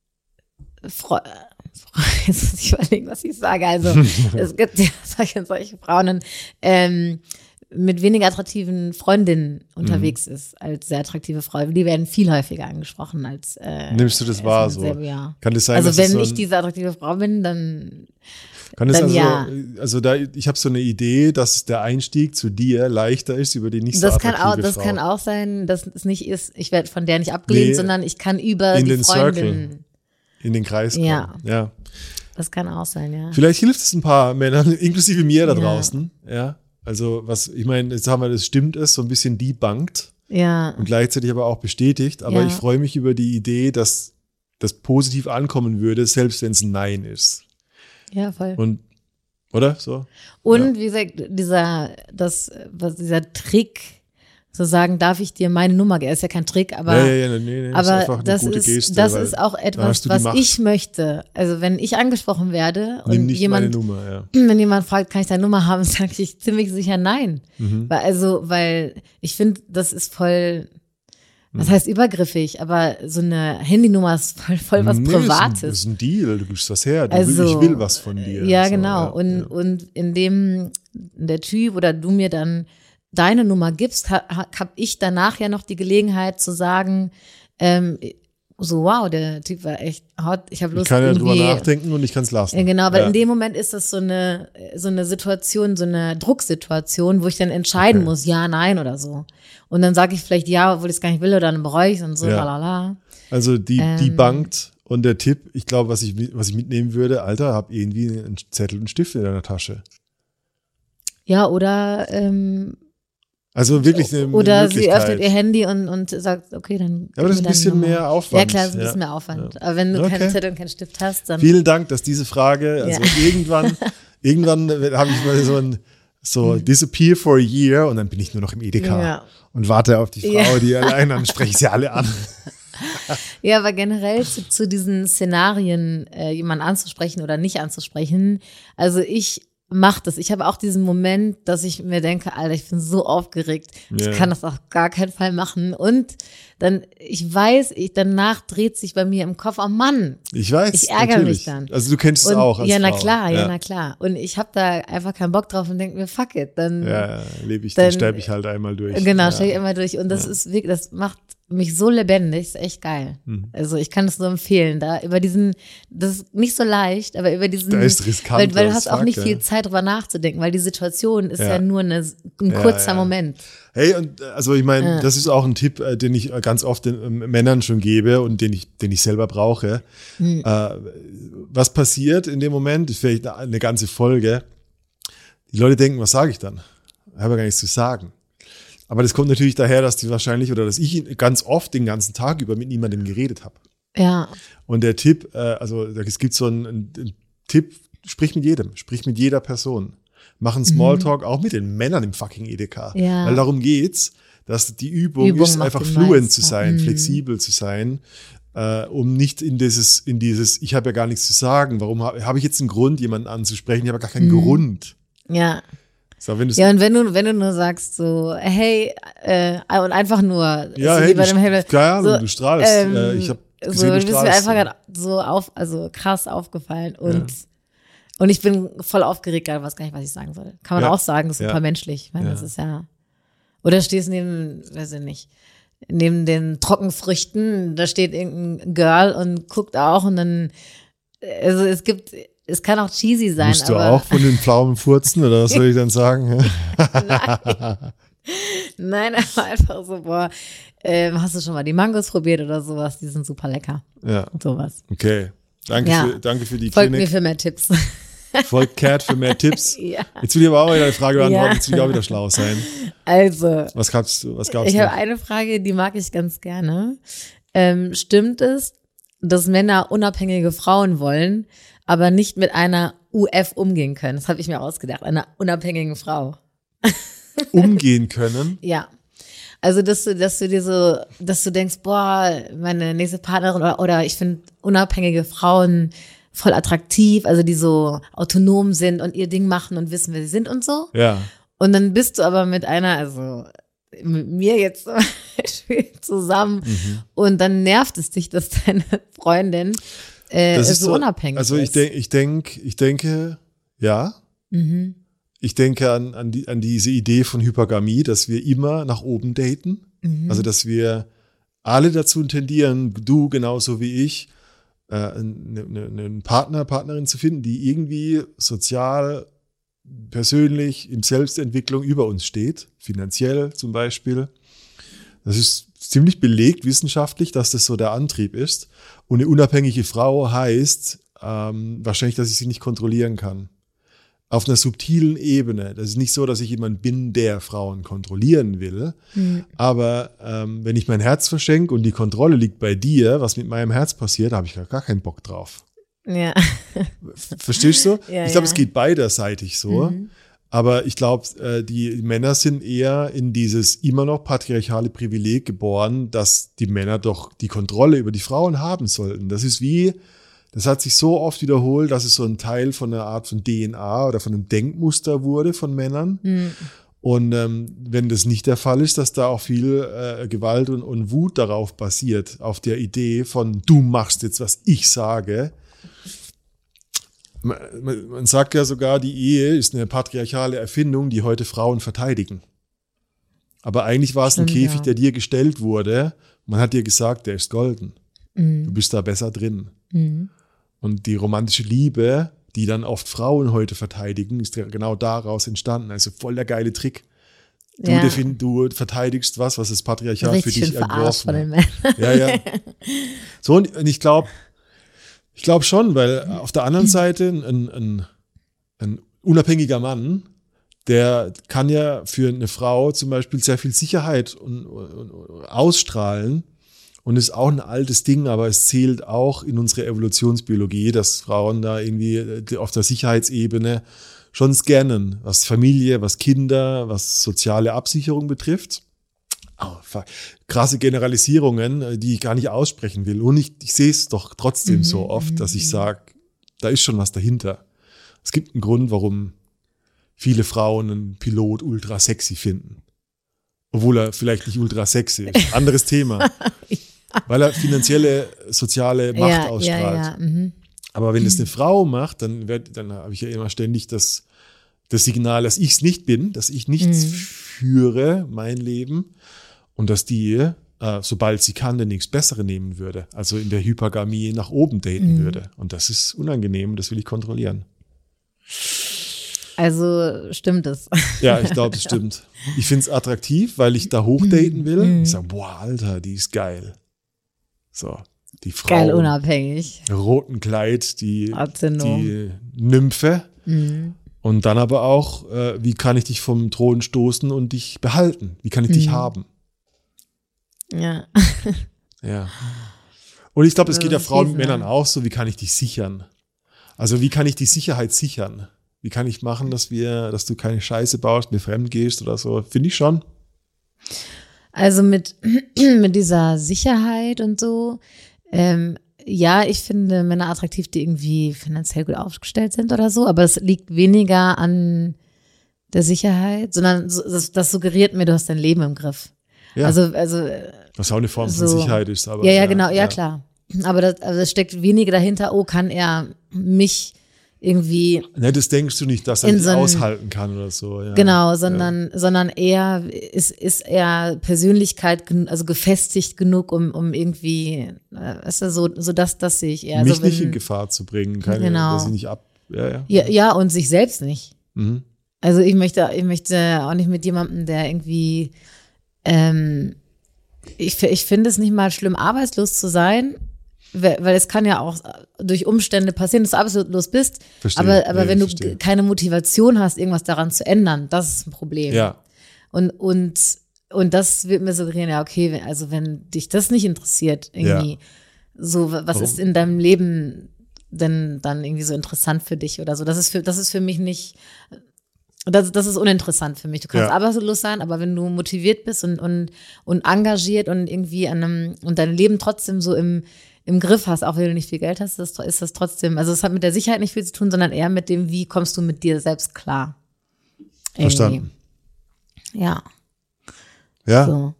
Frau, jetzt muss ich überlegen, was ich sage. Also es gibt ja solche, solche Frauen, dann, ähm, mit weniger attraktiven Freundinnen unterwegs Mhm. ist als sehr attraktive Frau. Die werden viel häufiger angesprochen als äh, Nimmst du das als wahr im so? selben Jahr. Kann das sein, Also dass wenn es so ich ein, diese attraktive Frau bin, dann kann es dann also, ja. also da, ich habe so eine Idee, dass der Einstieg zu dir leichter ist über die nicht so das kann attraktive auch, das Frau. kann auch sein, dass es nicht ist, ich werde von der nicht abgelehnt, Nee, sondern ich kann über in die den Freundin. in den Kreis kommen. Ja. ja. Das kann auch sein, ja. Vielleicht hilft es ein paar Männern, inklusive mir da Ja. draußen. Ja. Also was, ich meine, jetzt haben wir, das stimmt es, so ein bisschen debunked Ja. und gleichzeitig aber auch bestätigt. Aber Ja. ich freue mich über die Idee, dass das positiv ankommen würde, selbst wenn es ein Nein ist. Ja, voll. Und, oder? So? Und wie gesagt, dieser, das, was, dieser Trick, zu sagen, darf ich dir meine Nummer geben, ist ja kein Trick, aber, ja, ja, ja, nee, nee, ist aber einfach eine das, gute ist, Geste, das weil ist auch hast etwas, du die was Macht. ich möchte. Also wenn ich angesprochen werde Nimm und nicht jemand, meine Nummer, ja. wenn jemand fragt, kann ich deine Nummer haben, sage ich ziemlich sicher nein. Mhm. Weil, also, weil ich finde, das ist voll, was Mhm. heißt übergriffig, aber so eine Handynummer ist voll, voll was Nee, ist ein- Privates. Das ist ein Deal, du gibst was her, du Also, will, ich will was von dir. Ja, So, genau. ja, und, ja. und indem der Typ oder du mir dann deine Nummer gibst, ha, ha, habe ich danach ja noch die Gelegenheit zu sagen, ähm, so wow, der Typ war echt hot. Ich habe Ich Lust kann ja drüber irgendwie. nachdenken und ich kann es lassen. Ja, genau, weil ja. in dem Moment ist das so eine so eine Situation, so eine Drucksituation, wo ich dann entscheiden Okay. muss, ja, nein oder so. Und dann sage ich vielleicht ja, obwohl ich es gar nicht will, oder dann bereue ich es und so, Ja. lalala. Also die, Ähm. die bankt und der Tipp, ich glaube, was ich, mit- was ich mitnehmen würde, Alter, hab irgendwie einen Zettel und einen Stift in deiner Tasche. Ja, oder ähm, Also wirklich eine, Oder eine sie Möglichkeit. öffnet ihr Handy und, und sagt, okay, dann. Ja, aber das ist gib ein mir deine bisschen Nummer. mehr Aufwand. Ja, klar, das ist ein Ja. bisschen mehr Aufwand. Aber wenn du Okay. keinen Zettel und keinen Stift hast, dann. Vielen Dank, dass diese Frage, also Ja. irgendwann, irgendwann habe ich mal so ein so disappear for a year und dann bin ich nur noch im Edeka Mhm. Ja. und warte auf die Frau, Ja. die allein, dann spreche ich sie alle an. Ja, aber generell zu, zu diesen Szenarien, äh, jemanden anzusprechen oder nicht anzusprechen. Also ich mache das. Ich habe auch diesen Moment, dass ich mir denke, Alter, ich bin so aufgeregt. Ja. Ich kann das auf gar keinen Fall machen. Und dann, ich weiß, ich, danach dreht sich bei mir im Kopf, oh Mann. Ich weiß, Ich ärgere natürlich. mich dann. Also du kennst es Und, auch als ja, na Frau. klar, ja, ja. na klar. Und ich habe da einfach keinen Bock drauf und denke mir, fuck it. Dann, Ja, ja, lebe ich, dann, Dann- sterbe ich halt einmal durch. genau, ja. stell ich immer durch. Und das Ja. ist wirklich, das macht mich so lebendig, ist echt geil. Mhm. Also ich kann das nur empfehlen. Da über diesen, das ist nicht so leicht, aber über diesen, Da ist riskant, weil, weil du das hast auch sagt, nicht ja. viel Zeit drüber nachzudenken, weil die Situation ist ja, Ja. nur eine, ein Ja, kurzer ja. Moment. Hey, und äh, also ich meine, Ja. das ist auch ein Tipp, äh, den ich äh, ganz oft den ähm, Männern schon gebe und den ich, den ich selber brauche. Hm. Äh, was passiert in dem Moment, ist vielleicht eine, eine ganze Folge. Die Leute denken, was sage ich dann? Ich habe ja gar nichts zu sagen. Aber das kommt natürlich daher, dass die wahrscheinlich oder dass ich ganz oft den ganzen Tag über mit niemandem geredet habe. Ja, Und der Tipp, äh, also da- es gibt so einen, einen, einen Tipp, sprich mit jedem, sprich mit jeder Person. Mach einen Smalltalk auch mit den Männern im fucking Edeka. Mhm. Ja. Weil darum geht's, dass die Übung, Übung ist, macht einfach den fluent Meister. zu sein, Mhm. flexibel zu sein, äh, um nicht in dieses, in dieses, ich habe ja gar nichts zu sagen. Warum habe hab ich jetzt einen Grund, jemanden anzusprechen? Ich habe gar keinen Mhm. Grund. ja. So, wenn du's- Ja, und wenn du, wenn du nur sagst so, hey, äh, und einfach nur, ja, so hey, wie bei du, dem Hey, keine Ahnung, so, du strahlst. ähm, äh, ich habe so, gesehen, du du bist mir strahlst. einfach gerade so auf, also krass aufgefallen und und ich bin voll aufgeregt, gerade weiß gar nicht, was ich sagen soll. Kann man Ja. auch sagen, ist Ja. super menschlich. Ich meine, Ja. das ist ja. Oder stehst neben, weiß ich nicht, neben den Trockenfrüchten, da steht irgendein Girl und guckt auch und dann, also es gibt, es kann auch cheesy sein, Musst du aber auch von den Pflaumen furzen oder was soll ich dann sagen? nein, aber einfach so, boah, ähm, hast du schon mal die Mangos probiert oder sowas? Die sind super lecker. Ja, Und sowas. okay. Danke, Ja. für, danke für die Folgt mir Klinik. für mehr Tipps. Folgt Cat für mehr Tipps. Ja. Jetzt will ich aber auch wieder eine Frage beantworten, Ja. jetzt will ich auch wieder schlau sein. Also, Was gab's du? Was gab's ich noch? habe eine Frage, die mag ich ganz gerne. Ähm, stimmt es, dass Männer unabhängige Frauen wollen, aber nicht mit einer U F umgehen können? Das habe ich mir ausgedacht, einer unabhängigen Frau. Umgehen können? Ja. Also, dass du, dass du dir so, dass du denkst, boah, meine nächste Partnerin oder, oder ich finde unabhängige Frauen voll attraktiv, also die so autonom sind und ihr Ding machen und wissen, wer sie sind und so. Ja. Und dann bist du aber mit einer, also mit mir jetzt zum Beispiel zusammen Mhm. und dann nervt es dich, dass deine Freundin äh, Das ist so unabhängig Also ich ist. denke, ich denke, ich denke, ja. Mhm. Ich denke an, an, die, an diese Idee von Hypergamie, dass wir immer nach oben daten. Mhm. Also, dass wir alle dazu tendieren, du genauso wie ich, äh, einen eine Partner, Partnerin zu finden, die irgendwie sozial, persönlich, in Selbstentwicklung über uns steht, finanziell zum Beispiel. Das ist ziemlich belegt wissenschaftlich, dass das so der Antrieb ist. Und eine unabhängige Frau heißt ähm, wahrscheinlich, dass ich sie nicht kontrollieren kann. Auf einer subtilen Ebene. Das ist nicht so, dass ich jemand bin, der Frauen kontrollieren will. Mhm. Aber ähm, wenn ich mein Herz verschenke und die Kontrolle liegt bei dir, was mit meinem Herz passiert, da habe ich gar, gar keinen Bock drauf. Ja. Verstehst du? Ja, ich glaube, ja. es geht beiderseitig so. Mhm. Aber ich glaube, äh, die Männer sind eher in dieses immer noch patriarchale Privileg geboren, dass die Männer doch die Kontrolle über die Frauen haben sollten. Das ist wie, das hat sich so oft wiederholt, dass es so ein Teil von einer Art von D N A oder von einem Denkmuster wurde von Männern. Mhm. Und ähm, wenn das nicht der Fall ist, dass da auch viel äh, Gewalt und, und Wut darauf basiert, auf der Idee von du machst jetzt, was ich sage. Man, man, man sagt ja sogar, die Ehe ist eine patriarchale Erfindung, die heute Frauen verteidigen. Aber eigentlich war es ein Stimmt, Käfig, ja. der dir gestellt wurde. Man hat dir gesagt, der ist golden. Du Mhm. bist da besser drin. Mhm. Und die romantische Liebe, die dann oft Frauen heute verteidigen, ist ja genau daraus entstanden. Also voll der geile Trick. Du, Ja. defin- du verteidigst was, was das Patriarchat Richtig für dich schön verarscht von den entworfen Männern. hat. Ja, ja. So, und und ich glaube, ich glaube schon, weil auf der anderen Seite ein, ein, ein unabhängiger Mann, der kann ja für eine Frau zum Beispiel sehr viel Sicherheit und, und, und ausstrahlen. Und ist auch ein altes Ding, aber es zählt auch in unsere Evolutionsbiologie, dass Frauen da irgendwie auf der Sicherheitsebene schon scannen, was Familie, was Kinder, was soziale Absicherung betrifft. Oh, fuck. Krasse Generalisierungen, die ich gar nicht aussprechen will. Und ich, ich sehe es doch trotzdem Mhm, so oft, mhm, dass ich mhm. sage, da ist schon was dahinter. Es gibt einen Grund, warum viele Frauen einen Pilot ultra sexy finden. Obwohl er vielleicht nicht ultra sexy ist. Anderes Thema. Weil er finanzielle, soziale Macht ja, ausstrahlt. ja, ja. Mhm. Aber wenn es eine Frau macht, dann, werd, dann habe ich ja immer ständig das, das Signal, dass ich es nicht bin, dass ich nichts Mhm. führe, mein Leben. Und dass die, äh, sobald sie kann, den nächst Bessere nehmen würde. Also in der Hypergamie nach oben daten Mhm. würde. Und das ist unangenehm, das will ich kontrollieren. Also stimmt es. Ja, ich glaube, es stimmt. Ich finde es attraktiv, weil ich da hochdaten will. Mhm. Ich sage, boah, Alter, die ist geil. So, die Frau Geil unabhängig. im roten Kleid, die, Autonom. die Nymphe. Mhm. Und dann aber auch, äh, wie kann ich dich vom Thron stoßen und dich behalten? Wie kann ich dich Mhm. haben? Ja. Ja. Und ich glaube, es Also geht ja das Frauen geht, mit Männern ne? auch so, wie kann ich dich sichern? Also wie kann ich die Sicherheit sichern? Wie kann ich machen, dass wir, dass du keine Scheiße baust, mir fremd gehst oder so? Finde ich schon. Also mit, mit dieser Sicherheit und so, ähm, ja, ich finde Männer attraktiv, die irgendwie finanziell gut aufgestellt sind oder so, aber es liegt weniger an der Sicherheit, sondern so- das, das suggeriert mir, du hast dein Leben im Griff. Ja. Also, also, äh, Was auch eine Form von so. Sicherheit ist. Aber, ja, ja, genau, ja, klar. Aber das, also es steckt weniger dahinter, oh, kann er mich irgendwie Ne, das denkst du nicht, dass er In dich so ein- aushalten kann oder so. Ja. Genau, sondern, sondern eher ist, ist er Persönlichkeit, gen- also gefestigt genug, um, um irgendwie, äh, weißt du, so, so das, das sehe ich eher. Mich also wenn, nicht in Gefahr zu bringen, keine, Genau. dass ich nicht ab. Ja, ja. ja, ja, und sich selbst nicht. Mhm. Also ich möchte, ich möchte auch nicht mit jemandem, der irgendwie, ähm, ich, fi- ich finde es nicht mal schlimm, arbeitslos zu sein, weil weil es kann ja auch durch Umstände passieren, dass du arbeitslos bist, Verstehe. aber, aber Nee, wenn du verstehe. keine Motivation hast, irgendwas daran zu ändern, das ist ein Problem. Ja, Und, und, und das wird mir suggerieren, ja, okay, wenn- also wenn dich das nicht interessiert, irgendwie, Ja. so, was Warum? ist in deinem Leben denn dann irgendwie so interessant für dich oder so? Das ist für, das ist für mich nicht, das, das ist uninteressant für mich. Du kannst Ja. arbeitslos sein, aber wenn du motiviert bist und, und, und engagiert und irgendwie an einem, und dein Leben trotzdem so im, im Griff hast, auch wenn du nicht viel Geld hast, ist, ist das trotzdem, also es hat mit der Sicherheit nicht viel zu tun, sondern eher mit dem, wie kommst du mit dir selbst klar. Irgendwie. verstanden. Ja. Ja. So.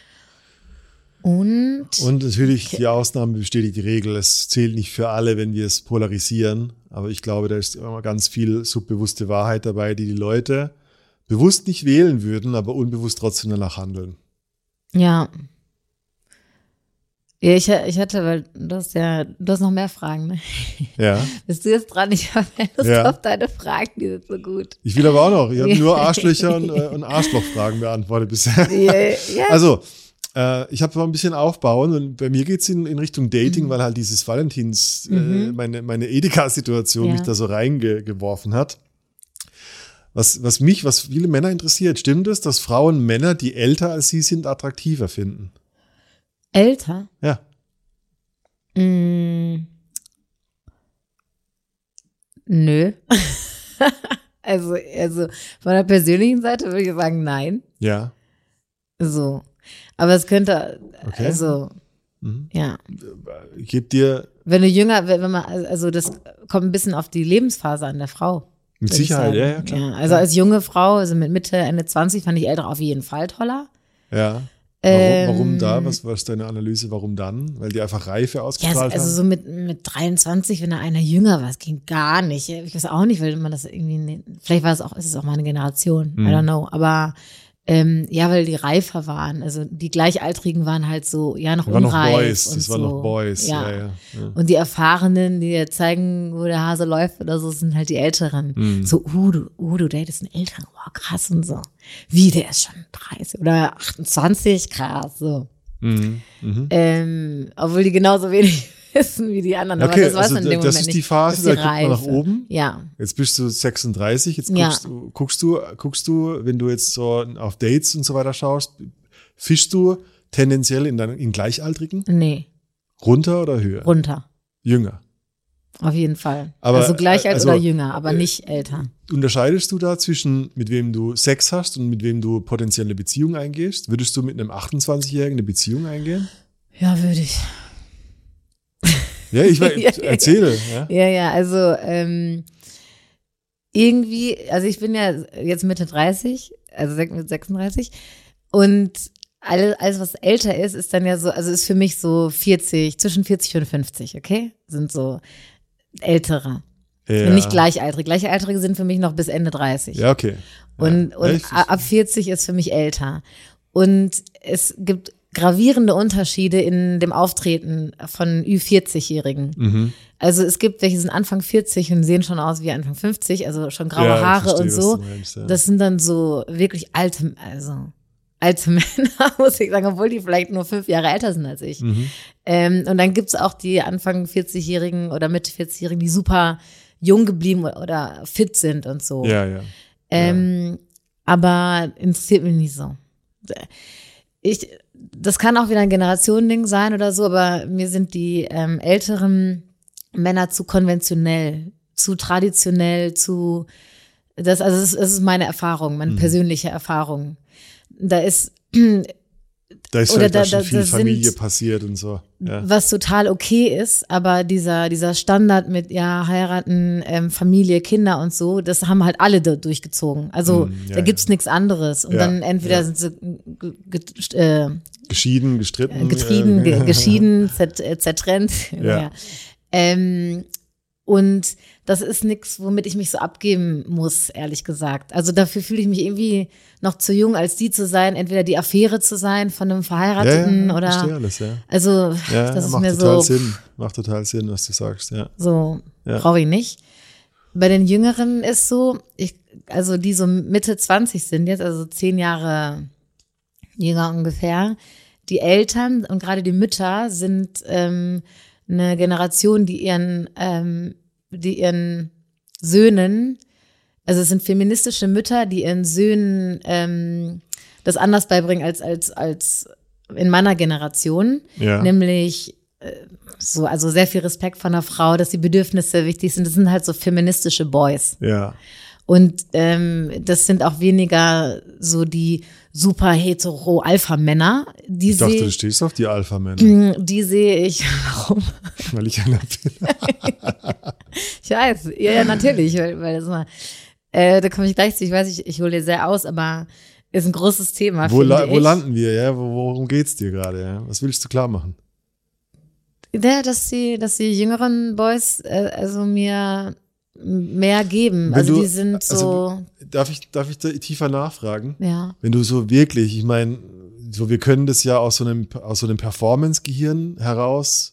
Und, Und natürlich, die Ausnahme bestätigt die Regel. Es zählt nicht für alle, wenn wir es polarisieren. Aber ich glaube, da ist immer ganz viel subbewusste Wahrheit dabei, die die Leute bewusst nicht wählen würden, aber unbewusst trotzdem danach handeln. ja. Ja, ich, ich hatte, weil du hast ja, du hast noch mehr Fragen, ne? Ja. Bist du jetzt dran? Ich habe mehr Lust Ja. auf deine Fragen, die sind so gut. Ich will aber auch noch. Ich habe nur Arschlöcher und, äh, und Arschlochfragen beantwortet bisher. Ja, ja. Also, äh, ich habe mal ein bisschen aufbauen und bei mir geht's in, in Richtung Dating, weil halt dieses Valentins, äh, meine, meine Edeka-Situation Ja. mich da so reingeworfen hat. Was, was mich, was viele Männer interessiert, stimmt es, dass Frauen Männer, die älter als sie sind, attraktiver finden? Älter? Ja. Mm. Nö. also, also von der persönlichen Seite würde ich sagen, nein. Ja. So. Aber es könnte, Okay. also, Mhm. ja. Ich gebe dir Wenn du jünger, wenn man, also das kommt ein bisschen auf die Lebensphase an der Frau. mit würde ich Sicherheit, sagen. ja, ja, klar. Ja, also als junge Frau, also mit Mitte, Ende zwanzig, fand ich ältere auf jeden Fall toller. Ja. Warum, Ähm, warum da? Was war deine Analyse? Warum dann? Weil die einfach Reife Ja, ausgestrahlt also haben? so mit, mit dreiundzwanzig, wenn da einer jünger war, das ging gar nicht. Ich weiß auch nicht, weil man das irgendwie, ne- vielleicht war es auch, ist es auch meine Generation, Mhm. I don't know. Aber ähm, ja, weil die reifer waren. Also die Gleichaltrigen waren halt so, ja, noch Das waren noch unreif. Boys, und das waren so. noch Boys. Ja. Ja, ja, ja. Und die Erfahrenen, die dir zeigen, wo der Hase läuft oder so, sind halt die Älteren. Mhm. So, uh, du, uh, du datest einen Älteren, wow, krass und so. Wie, der ist schon dreißig oder achtundzwanzig, krass, so. Mhm. Mhm. Ähm, obwohl die genauso wenig wissen wie die anderen. Aber Okay, das war's also in dem das Moment ist nicht. die Phase, Das ist da guckt man nach Reife. oben. Ja. Jetzt bist du sechsunddreißig, jetzt Ja. guckst, du, guckst du, guckst du, wenn du jetzt so auf Dates und so weiter schaust, fischst du tendenziell in, deinen, in Gleichaltrigen Nee, runter oder höher? runter. Jünger. Auf jeden Fall. Aber, also gleich alt also, oder jünger, aber äh, nicht älter. Unterscheidest du da zwischen, mit wem du Sex hast und mit wem du potenziell eine Beziehung eingehst? Würdest du mit einem achtundzwanzigjährigen eine Beziehung eingehen? Ja, würde ich. Ja, ich weiß, Ja. erzähle. Ja? Ja, ja, also ähm, irgendwie, also ich bin ja jetzt Mitte dreißig, also sech- mit sechsunddreißig und alles, alles, was älter ist, ist dann ja so, also ist für mich so vierzig, zwischen vierzig und fünfzig, okay? Sind so ältere. Ja. Und nicht Gleichaltrige. Gleichaltrige sind für mich noch bis Ende dreißig. Ja, okay. Und, ja. und Ja, ich- ab vierzig ist für mich älter. Und es gibt gravierende Unterschiede in dem Auftreten von Ü vierzig-Jährigen. Mhm. Also es gibt welche, die sind Anfang vierzig und sehen schon aus wie Anfang fünfzig, also schon graue Ja, ich Haare verstehe, und was so. du meinst, ja. Das sind dann so wirklich alte, also alte Männer, muss ich sagen, obwohl die vielleicht nur fünf Jahre älter sind als ich. Mhm. Ähm, und dann gibt's auch die Anfang vierzig-Jährigen oder Mitte vierzig-Jährigen, die super jung geblieben oder, oder fit sind und so. Ja, ja. Ähm, aber interessiert mich nicht so. Ich, das kann auch wieder ein Generationending sein oder so, aber mir sind die ähm, älteren Männer zu konventionell, zu traditionell, zu das, also das ist, das ist meine Erfahrung, meine Mhm. persönliche Erfahrung. Da ist Da ist Oder vielleicht da- auch schon da- viel da sind- Familie passiert und so. Ja. was total okay ist, aber dieser, dieser Standard mit, ja, heiraten, ähm, Familie, Kinder und so, das haben halt alle da durchgezogen. Also, Mm, ja, da gibt's nichts anderes. Und Ja, dann entweder ja. sind sie ge- ge- äh, Geschieden, gestritten. getrieben, äh, ge geschieden, zert äh, zertrennt. Ja. Ja. Ähm, und das ist nichts, womit ich mich so abgeben muss, ehrlich gesagt. Also dafür fühle ich mich irgendwie noch zu jung, als die zu sein, entweder die Affäre zu sein von einem Ja, Verheirateten ja, oder verstehe alles, ja. also Ja, das ist macht mir total so, Sinn. Macht total Sinn, was du sagst, ja. so Ja. brauche ich nicht. Bei den Jüngeren ist so, ich, also die so Mitte zwanzig sind jetzt, also zehn Jahre jünger ungefähr, die Eltern und gerade die Mütter sind ähm, eine Generation, die ihren, ähm, die ihren Söhnen, also es sind feministische Mütter, die ihren Söhnen ähm, das anders beibringen als, als, als in meiner Generation, Ja. nämlich äh, so, also sehr viel Respekt von der Frau, dass die Bedürfnisse wichtig sind. Das sind halt so feministische Boys. Ja. Und ähm, das sind auch weniger so die super hetero Alpha-Männer. Die Ich dachte, sehe du stehst auf die Alpha-Männer, die sehe ich, warum? weil ich einer bin. Ich weiß, ja, ja natürlich, weil, weil das mal, äh, da komme ich gleich zu, ich weiß, ich, ich hole dir sehr aus, aber ist ein großes Thema, Wo, finde la- ich. wo landen wir? Ja? Wo, worum geht's dir gerade? Ja? Was willst du klar machen? Ja, dass die, dass die jüngeren Boys äh, also mir mehr geben. Wenn Also du- die sind so, also, Darf ich, darf ich da tiefer nachfragen? ja. Wenn du so wirklich, ich meine, so wir können das ja aus so einem, aus so einem Performance-Gehirn heraus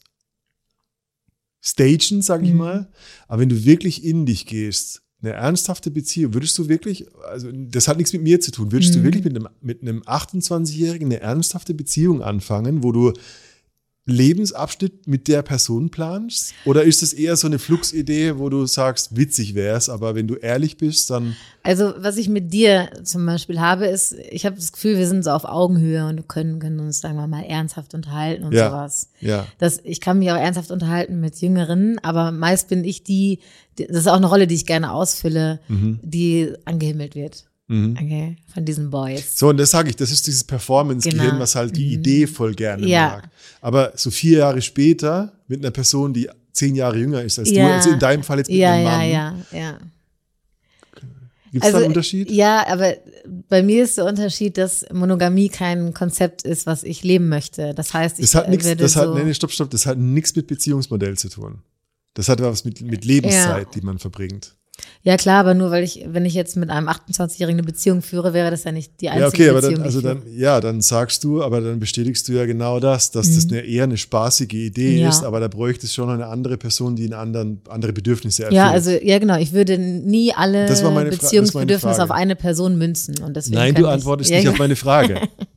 stagen, sag ich Mhm. mal. Aber wenn du wirklich in dich gehst, eine ernsthafte Beziehung, würdest du wirklich, also das hat nichts mit mir zu tun, würdest Mhm. du wirklich mit einem, mit einem achtundzwanzigjährigen eine ernsthafte Beziehung anfangen, wo du Lebensabschnitt mit der Person planst? Oder ist es eher so eine Flux-Idee, wo du sagst, witzig wär's, aber wenn du ehrlich bist, dann Also was ich mit dir zum Beispiel habe, ist, ich habe das Gefühl, wir sind so auf Augenhöhe und können, können uns, sagen wir mal, ernsthaft unterhalten und Ja. sowas. ja. Das, ich kann mich auch ernsthaft unterhalten mit Jüngeren, aber meist bin ich die, die das ist auch eine Rolle, die ich gerne ausfülle, Mhm. die angehimmelt wird. Mhm. Okay, von diesen Boys. So, und das sage ich, das ist dieses Performance-Gehirn, Genau. was halt die Mhm. Idee voll gerne Ja. mag. Aber so vier Jahre später mit einer Person, die zehn Jahre jünger ist als Ja. du, also in deinem Fall jetzt mit Ja, einem ja, Mann, ja, ja. gibt es da einen Unterschied? Ja, aber bei mir ist der Unterschied, dass Monogamie kein Konzept ist, was ich leben möchte. Das heißt, ich Das hat nichts, werde das hat, so, nee, nee, stopp, stopp, das hat nichts mit Beziehungsmodell zu tun. Das hat was mit, mit Lebenszeit, die man verbringt. ja klar, aber nur weil ich, wenn ich jetzt mit einem achtundzwanzigjährigen eine Beziehung führe, wäre das ja nicht die einzige Ja, okay, aber Beziehung, dann, also die ich dann, ja, dann sagst du, aber dann bestätigst du ja genau das, dass das eine, eher eine spaßige Idee Mhm. Ja. ist, aber da bräuchte es schon eine andere Person, die eine anderen, andere Bedürfnisse erfüllt. Ja, also ja genau, ich würde nie alle Das war meine Fra- das war meine Beziehungsbedürfnisse Frage. auf eine Person münzen. Und deswegen Nein, könnte du ich- antwortest ja, nicht ich- auf meine Frage.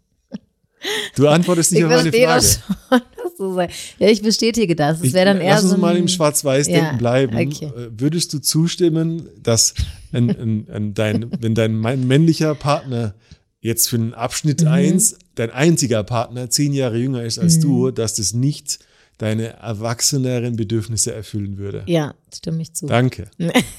Du antwortest nicht Ich auf meine verstehe Frage. das schon, was du sagst. Ja, ich bestätige das. Es Ich- wäre dann eher Lass uns so ein, mal im Schwarz-Weiß-Denken Ja, bleiben. okay. Äh, Würdest du zustimmen, dass ein, ein, ein, dein, wenn dein mein männlicher Partner jetzt für einen Abschnitt Mhm. eins dein einziger Partner zehn Jahre jünger ist als du, dass das nicht deine erwachseneren Bedürfnisse erfüllen würde? Ja, stimme ich zu. Danke.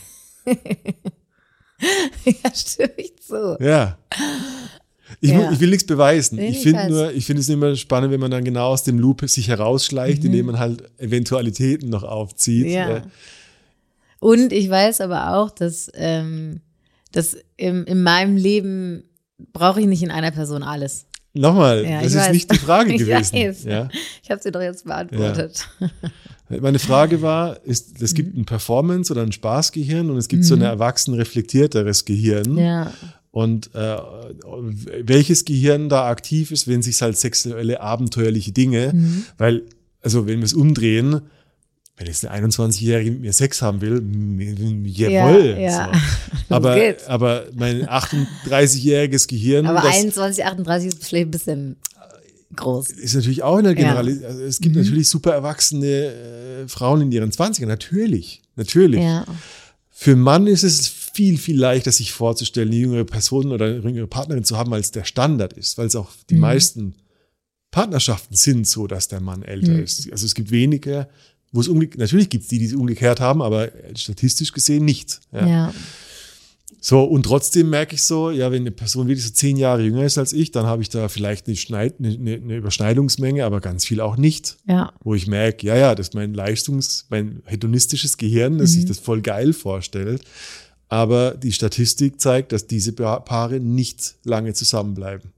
Ja, stimme ich zu. Ja. Ich, Ja. mu- ich will nichts beweisen. Nee, ich ich finde weiß. nur, ich finde es immer spannend, wenn man dann genau aus dem Loop sich herausschleicht, Mhm. indem man halt Eventualitäten noch aufzieht. Ja. Äh, Und ich weiß aber auch, dass, ähm, dass im, in meinem Leben brauche ich nicht in einer Person alles. Nochmal, Ja, das ich ist weiß. nicht die Frage Ich gewesen. weiß. Ja. Ich habe sie doch jetzt beantwortet. Meine Frage war, ist, es gibt ein Performance- oder ein Spaßgehirn und es gibt so ein erwachsen reflektierteres Gehirn. Mhm. Ja. Und äh, welches Gehirn da aktiv ist, wenn sich halt sexuelle, abenteuerliche Dinge, Mhm. weil, also wenn wir es umdrehen, wenn jetzt eine einundzwanzigjährige mit mir Sex haben will, m- m- jawohl. Ja, ja. So. Aber, geht's. aber mein achtunddreißigjähriges Gehirn, Aber das einundzwanzig, achtunddreißig ist vielleicht ein bisschen groß. ist natürlich auch in der Ja. Generalisierung. Also es gibt Mhm. natürlich super erwachsene äh, Frauen in ihren Zwanzigern, natürlich, natürlich. Ja. Für einen Mann ist es viel, viel leichter, sich vorzustellen, eine jüngere Person oder eine jüngere Partnerin zu haben, als der Standard ist, weil es auch die Mhm. meisten Partnerschaften sind so, dass der Mann älter Mhm. ist. Also es gibt wenige, wo es umgekehrt, natürlich gibt es die, die es umgekehrt haben, aber statistisch gesehen nicht. Ja. Ja. So, und trotzdem merke ich so, ja, wenn eine Person wirklich so zehn Jahre jünger ist als ich, dann habe ich da vielleicht eine, Schneid, eine, eine Überschneidungsmenge, aber ganz viel auch nicht. Ja. Wo ich merke, ja, ja, das ist mein Leistungs-, mein hedonistisches Gehirn, das Mhm. sich das voll geil vorstellt. Aber die Statistik zeigt, dass diese Pa- Paare nicht lange zusammenbleiben.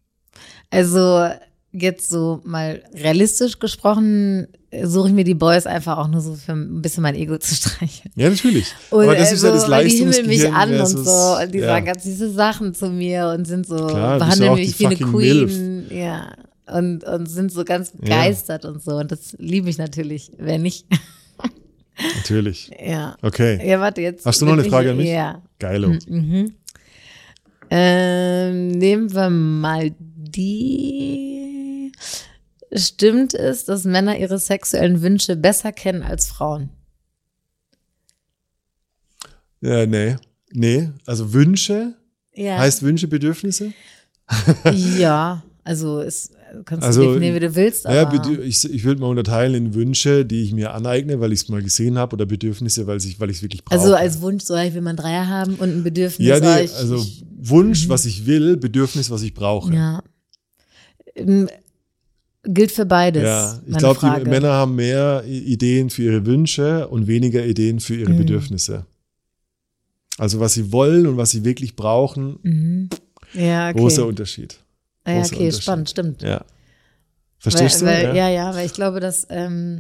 Also jetzt so mal realistisch gesprochen, suche ich mir die Boys einfach auch nur so für ein bisschen mein Ego zu streicheln. Ja, natürlich. Und aber das ist ja also, das weil die himmeln Leistungsgehirn mich an und versus- so und die ja. sagen ganz süße Sachen zu mir und sind so, Klar, bist behandeln ja auch mich die wie eine fucking Queen. Ja. Und, und sind so ganz Ja. begeistert und so. Und das liebe ich natürlich, wenn nicht. Natürlich. Ja. Okay. Ja, warte, jetzt. Hast du noch eine bin Frage ich, an mich? Ja. Geilo. Mhm. Ähm, nehmen wir mal die. stimmt es, dass Männer ihre sexuellen Wünsche besser kennen als Frauen? Ja, nee. Nee, also Wünsche, Ja. heißt Wünsche Bedürfnisse? Ja, also ist, kannst du Also, definieren, wie du willst, aber Ja, bedür- ich, ich würde mal unterteilen in Wünsche, die ich mir aneigne, weil ich es mal gesehen habe, oder Bedürfnisse, weil ich weil ich es wirklich brauche. also als Wunsch, so ich will man Dreier haben und ein Bedürfnis. Ja, oh, nee, ich, also ich, Wunsch, was ich will, Bedürfnis, was ich brauche. ja. Ähm, Gilt für beides. Ja, ich meine glaube, Frage. die Männer haben mehr I- Ideen für ihre Wünsche und weniger Ideen für ihre Mhm. Bedürfnisse. Also was sie wollen und was sie wirklich brauchen, Mhm. Ja, okay. großer Unterschied. Ah, ja, großer okay, Unterschied. spannend, stimmt. Ja. Verstehst weil, du? Weil, ja. ja, weil ich glaube, dass ähm,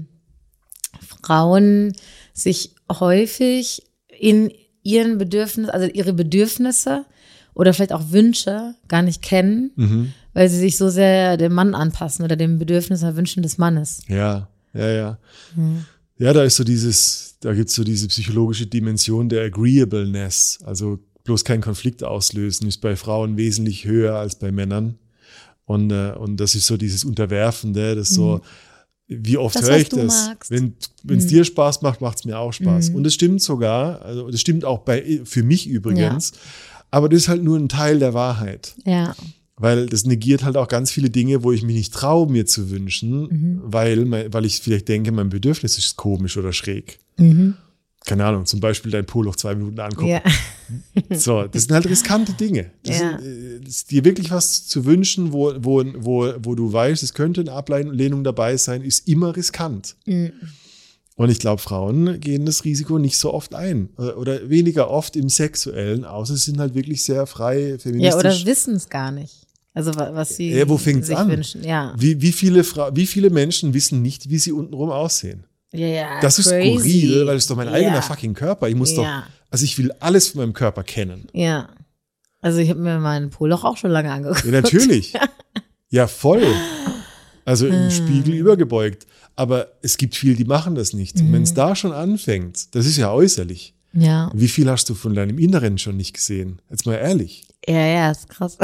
Frauen sich häufig in ihren Bedürfnissen, also ihre Bedürfnisse oder vielleicht auch Wünsche gar nicht kennen, Mhm. weil sie sich so sehr dem Mann anpassen oder dem Bedürfnis oder Wünschen des Mannes. Ja, ja, ja. Mhm. Ja, da ist so dieses, da gibt's so diese psychologische Dimension der Agreeableness, also bloß keinen Konflikt auslösen, ist bei Frauen wesentlich höher als bei Männern. Und, äh, und das ist so dieses Unterwerfende, das so, wie oft Das, höre was ich du das? magst. Wenn es dir Spaß macht, macht es mir auch Spaß. Und das stimmt sogar, also das stimmt auch bei für mich übrigens, aber das ist halt nur ein Teil der Wahrheit. Ja. Weil das negiert halt auch ganz viele Dinge, wo ich mich nicht traue, mir zu wünschen, Mhm. weil, mein- weil ich vielleicht denke, mein Bedürfnis ist komisch oder schräg. Mhm. Keine Ahnung, zum Beispiel dein Poloch zwei Minuten angucken. Ja. So, das sind halt riskante Dinge. Das Ja. sind, äh, das ist dir wirklich was zu wünschen, wo, wo, wo, wo du weißt, es könnte eine Ablehnung dabei sein, ist immer riskant. Mhm. Und ich glaube, Frauen gehen das Risiko nicht so oft ein. Oder oder weniger oft im Sexuellen, außer sie sind halt wirklich sehr frei, feministisch. Ja, oder wissen es gar nicht. Also wa- was sie Ja, wo fängt's sich an? wünschen. Ja. Wie, wie, viele Fra wie viele Menschen wissen nicht, wie sie untenrum aussehen? Ja, ja, Das ist crazy. skurril, weil das ist doch mein eigener Ja. fucking Körper. Ich muss Ja. doch, also ich will alles von meinem Körper kennen. Ja. Also ich habe mir meinen Poloch auch schon lange angeguckt. Ja, natürlich. Ja, voll. Also Hm. im Spiegel übergebeugt. Aber es gibt viele, die machen das nicht. Und wenn Mhm. es da schon anfängt, das ist ja äußerlich. Ja. Wie viel hast du von deinem Inneren schon nicht gesehen? Jetzt mal ehrlich. Ja, ja, ist krass.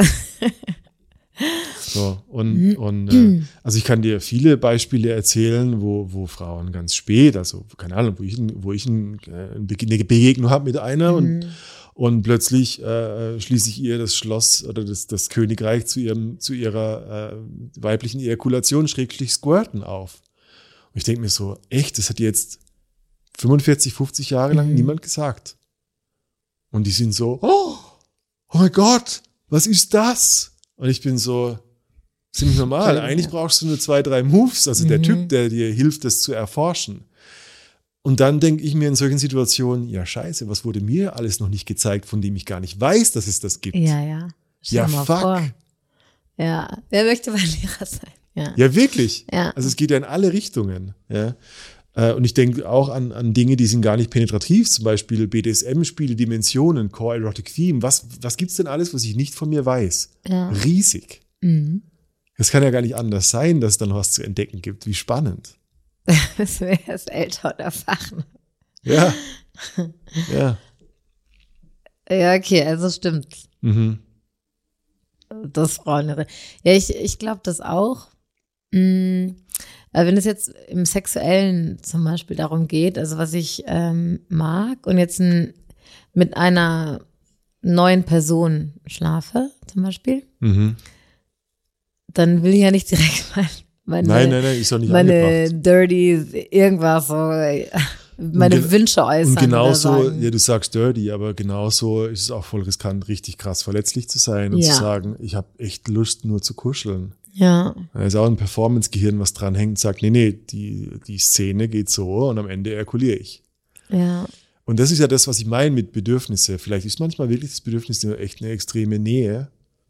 So, und, und äh, also ich kann dir viele Beispiele erzählen, wo, wo Frauen ganz spät, also keine Ahnung, wo ich, ein- wo ich ein, äh, eine Begegnung habe mit einer und, und plötzlich äh, schließe ich ihr das Schloss oder das, das Königreich zu ihrem, zu ihrer äh, weiblichen Ejakulation, schrägstrich Squirten auf. Und ich denke mir so, echt, das hat jetzt fünfundvierzig, fünfzig Jahre lang Mhm. niemand gesagt. Und die sind so, oh, oh mein Gott, was ist das? Und ich bin so, ziemlich normal. Eigentlich brauchst du nur zwei, drei Moves. Also der Mhm. Typ, der dir hilft, das zu erforschen. Und dann denke ich mir in solchen Situationen, ja scheiße, was wurde mir alles noch nicht gezeigt, von dem ich gar nicht weiß, dass es das gibt. Ja, ja. Stell Ja, dir mal fuck. vor. Ja. Wer möchte mein Lehrer sein? Ja. Ja, wirklich. Ja. Also es geht ja in alle Richtungen. Ja. Äh, Und ich denke auch an, an Dinge, die sind gar nicht penetrativ, zum Beispiel B D S M-Spiele, Dimensionen, Core Erotic Theme. Was, was gibt's denn alles, was ich nicht von mir weiß? Ja. Riesig. Mhm. Es kann ja gar nicht anders sein, dass es da noch was zu entdecken gibt. Wie spannend. Das wäre das älter oder Fachmann. Ja. Ja. Ja, okay, also stimmt. Mhm. Das Frauen. Ja, ich, ich glaube das auch. Mm, aber wenn es jetzt im Sexuellen zum Beispiel darum geht, also was ich ähm, mag und jetzt ein, mit einer neuen Person schlafe, zum Beispiel, Mhm. dann will ich ja nicht direkt mein, meine, Nein, nein, nein, ist doch nicht meine angebracht. dirty irgendwas so, äh, meine ge- Wünsche äußern. Und genauso, oder sagen. ja, du sagst dirty, aber genauso ist es auch voll riskant, richtig krass verletzlich zu sein und Ja. zu sagen, ich habe echt Lust, nur zu kuscheln. Ja, Da ist auch ein Performance-Gehirn, was dran hängt und sagt, nee, nee, die, die Szene geht so und am Ende ejakuliere ich. ja, Und das ist ja das, was ich meine mit Bedürfnisse. Vielleicht ist manchmal wirklich das Bedürfnis nur echt eine extreme Nähe.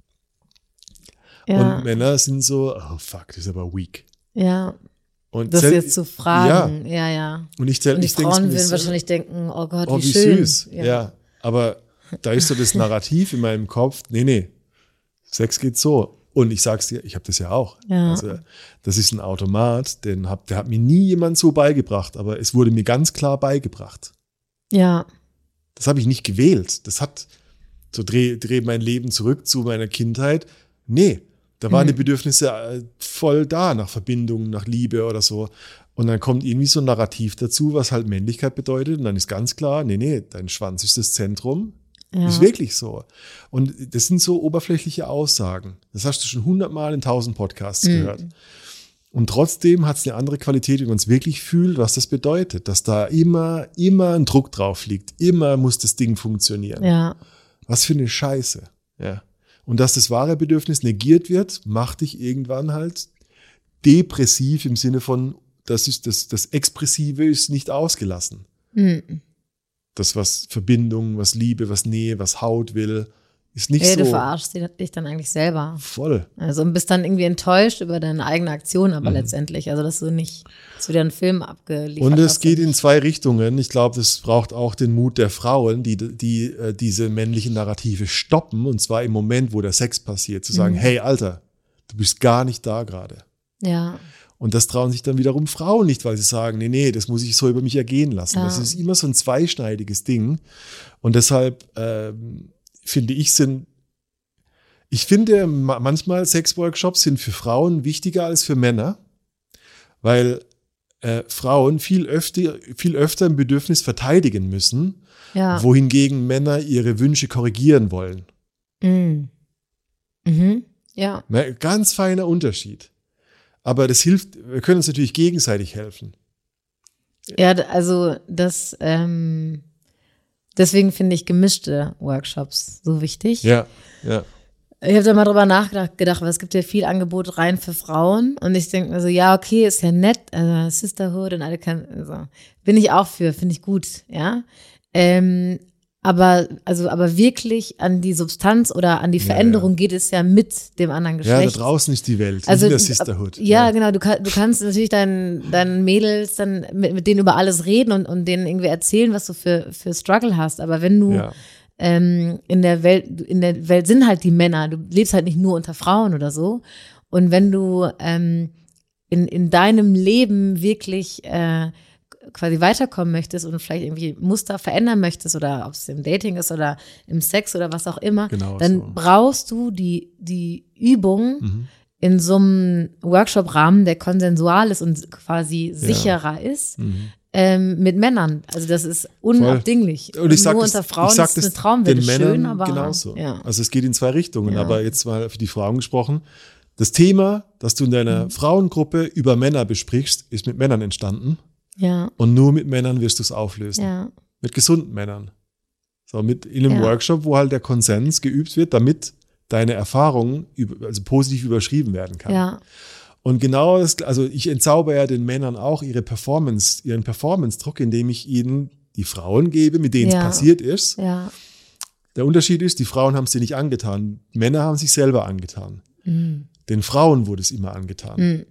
ja, Und Männer sind so, oh fuck, das ist aber weak. ja. Und Das sel- jetzt zu fragen, ja, ja. Und ich, tell- Und die ich denke Frauen mir würden so, wahrscheinlich denken, oh Gott, oh, wie, wie schön. süß. Ja. aber da ist so das Narrativ in meinem Kopf, nee, nee, Sex geht so. Und ich sag's dir, ich habe das ja auch. Ja. Also das ist ein Automat, den hab, der hat mir nie jemand so beigebracht, aber es wurde mir ganz klar beigebracht. Ja, Das habe ich nicht gewählt. Das hat, so dreh, dreh mein Leben zurück zu meiner Kindheit. Nee, Da waren Mhm. die Bedürfnisse äh, voll da, nach Verbindung, nach Liebe oder so. Und dann kommt irgendwie so ein Narrativ dazu, was halt Männlichkeit bedeutet. Und dann ist ganz klar, nee, nee, dein Schwanz ist das Zentrum. Ja. Ist wirklich so. Und das sind so oberflächliche Aussagen. Das hast du schon hundertmal in tausend Podcasts Mhm. gehört. Und trotzdem hat es eine andere Qualität, wie man es wirklich fühlt, was das bedeutet. Dass da immer, immer ein Druck drauf liegt. Immer muss das Ding funktionieren. Ja. Was für eine Scheiße. Ja. Und dass das wahre Bedürfnis negiert wird, macht dich irgendwann halt depressiv im Sinne von, das ist das, das Expressive ist nicht ausgelassen. Mhm. Das, was Verbindung, was Liebe, was Nähe, was Haut will, ist nicht Ja, so du verarschst dich dann eigentlich selber. voll. Also und bist dann irgendwie enttäuscht über deine eigene Aktion, aber Mhm. letztendlich, also dass du nicht, dass du dir einen Film abgeliefert Und es hast. geht in zwei Richtungen. Ich glaube, das braucht auch den Mut der Frauen, die, die äh, diese männlichen Narrative stoppen. Und zwar im Moment, wo der Sex passiert, zu sagen, Mhm. hey, Alter, du bist gar nicht da gerade. Ja, Und das trauen sich dann wiederum Frauen nicht, weil sie sagen, nee, nee, das muss ich so über mich ergehen lassen. Ja. Das ist immer so ein zweischneidiges Ding. Und deshalb ähm, finde ich, sind, ich finde ma- manchmal Sexworkshops sind für Frauen wichtiger als für Männer, weil äh, Frauen viel öfter, viel öfter ein Bedürfnis verteidigen müssen, ja. wohingegen Männer ihre Wünsche korrigieren wollen. Mhm. Mhm. Ja, Ne, ganz feiner Unterschied. Aber das hilft, wir können uns natürlich gegenseitig helfen. ja, d- also das, ähm, deswegen finde ich gemischte Workshops so wichtig. Ja, ja. Ich habe da mal drüber nachgedacht, gedacht, weil es gibt ja viel Angebot rein für Frauen und ich denke mir so, ja, okay, ist ja nett, also Sisterhood und alle kann, also, bin ich auch für, finde ich gut, ja. Ähm, aber, also, aber wirklich an die Substanz oder an die Ja, Veränderung ja. geht es ja mit dem anderen Ja, da Geschlecht. draußen ist die Welt, Also, in der Sisterhood. Ja, genau. Du, kann, du kannst natürlich deinen, deinen Mädels dann mit, mit denen über alles reden und, und denen irgendwie erzählen, was du für, für Struggle hast. Aber wenn du Ja. ähm, in der Welt, in der Welt sind halt die Männer. Du lebst halt nicht nur unter Frauen oder so. Und wenn du ähm, in, in deinem Leben wirklich äh, quasi weiterkommen möchtest und vielleicht irgendwie Muster verändern möchtest oder ob es im Dating ist oder im Sex oder was auch immer, Genau dann so. brauchst du die, die Übung Mhm. in so einem Workshop-Rahmen, der konsensual ist und quasi sicherer ist, Mhm. ähm, mit Männern. Also das ist unabdinglich. Und ich sag Nur das, unter Frauen ich sag ist das eine Traumwelt, den ist Männern schön, aber genauso. ja. Also es geht in zwei Richtungen, Ja. aber jetzt mal für die Frauen gesprochen. Das Thema, das du in deiner Mhm. Frauengruppe über Männer besprichst, ist mit Männern entstanden Ja, und nur mit Männern wirst du es auflösen. ja, Mit gesunden Männern. So mit in einem Ja. Workshop, wo halt der Konsens geübt wird, damit deine Erfahrung über, also positiv überschrieben werden kann. ja, Und genau das, also ich entzauber ja den Männern auch ihre Performance, ihren Performance-Druck, indem ich ihnen die Frauen gebe, mit denen Ja. es passiert ist. ja. Der Unterschied ist, die Frauen haben es dir nicht angetan. Männer haben sich selber angetan. Mhm. Den Frauen wurde es immer angetan. Mhm.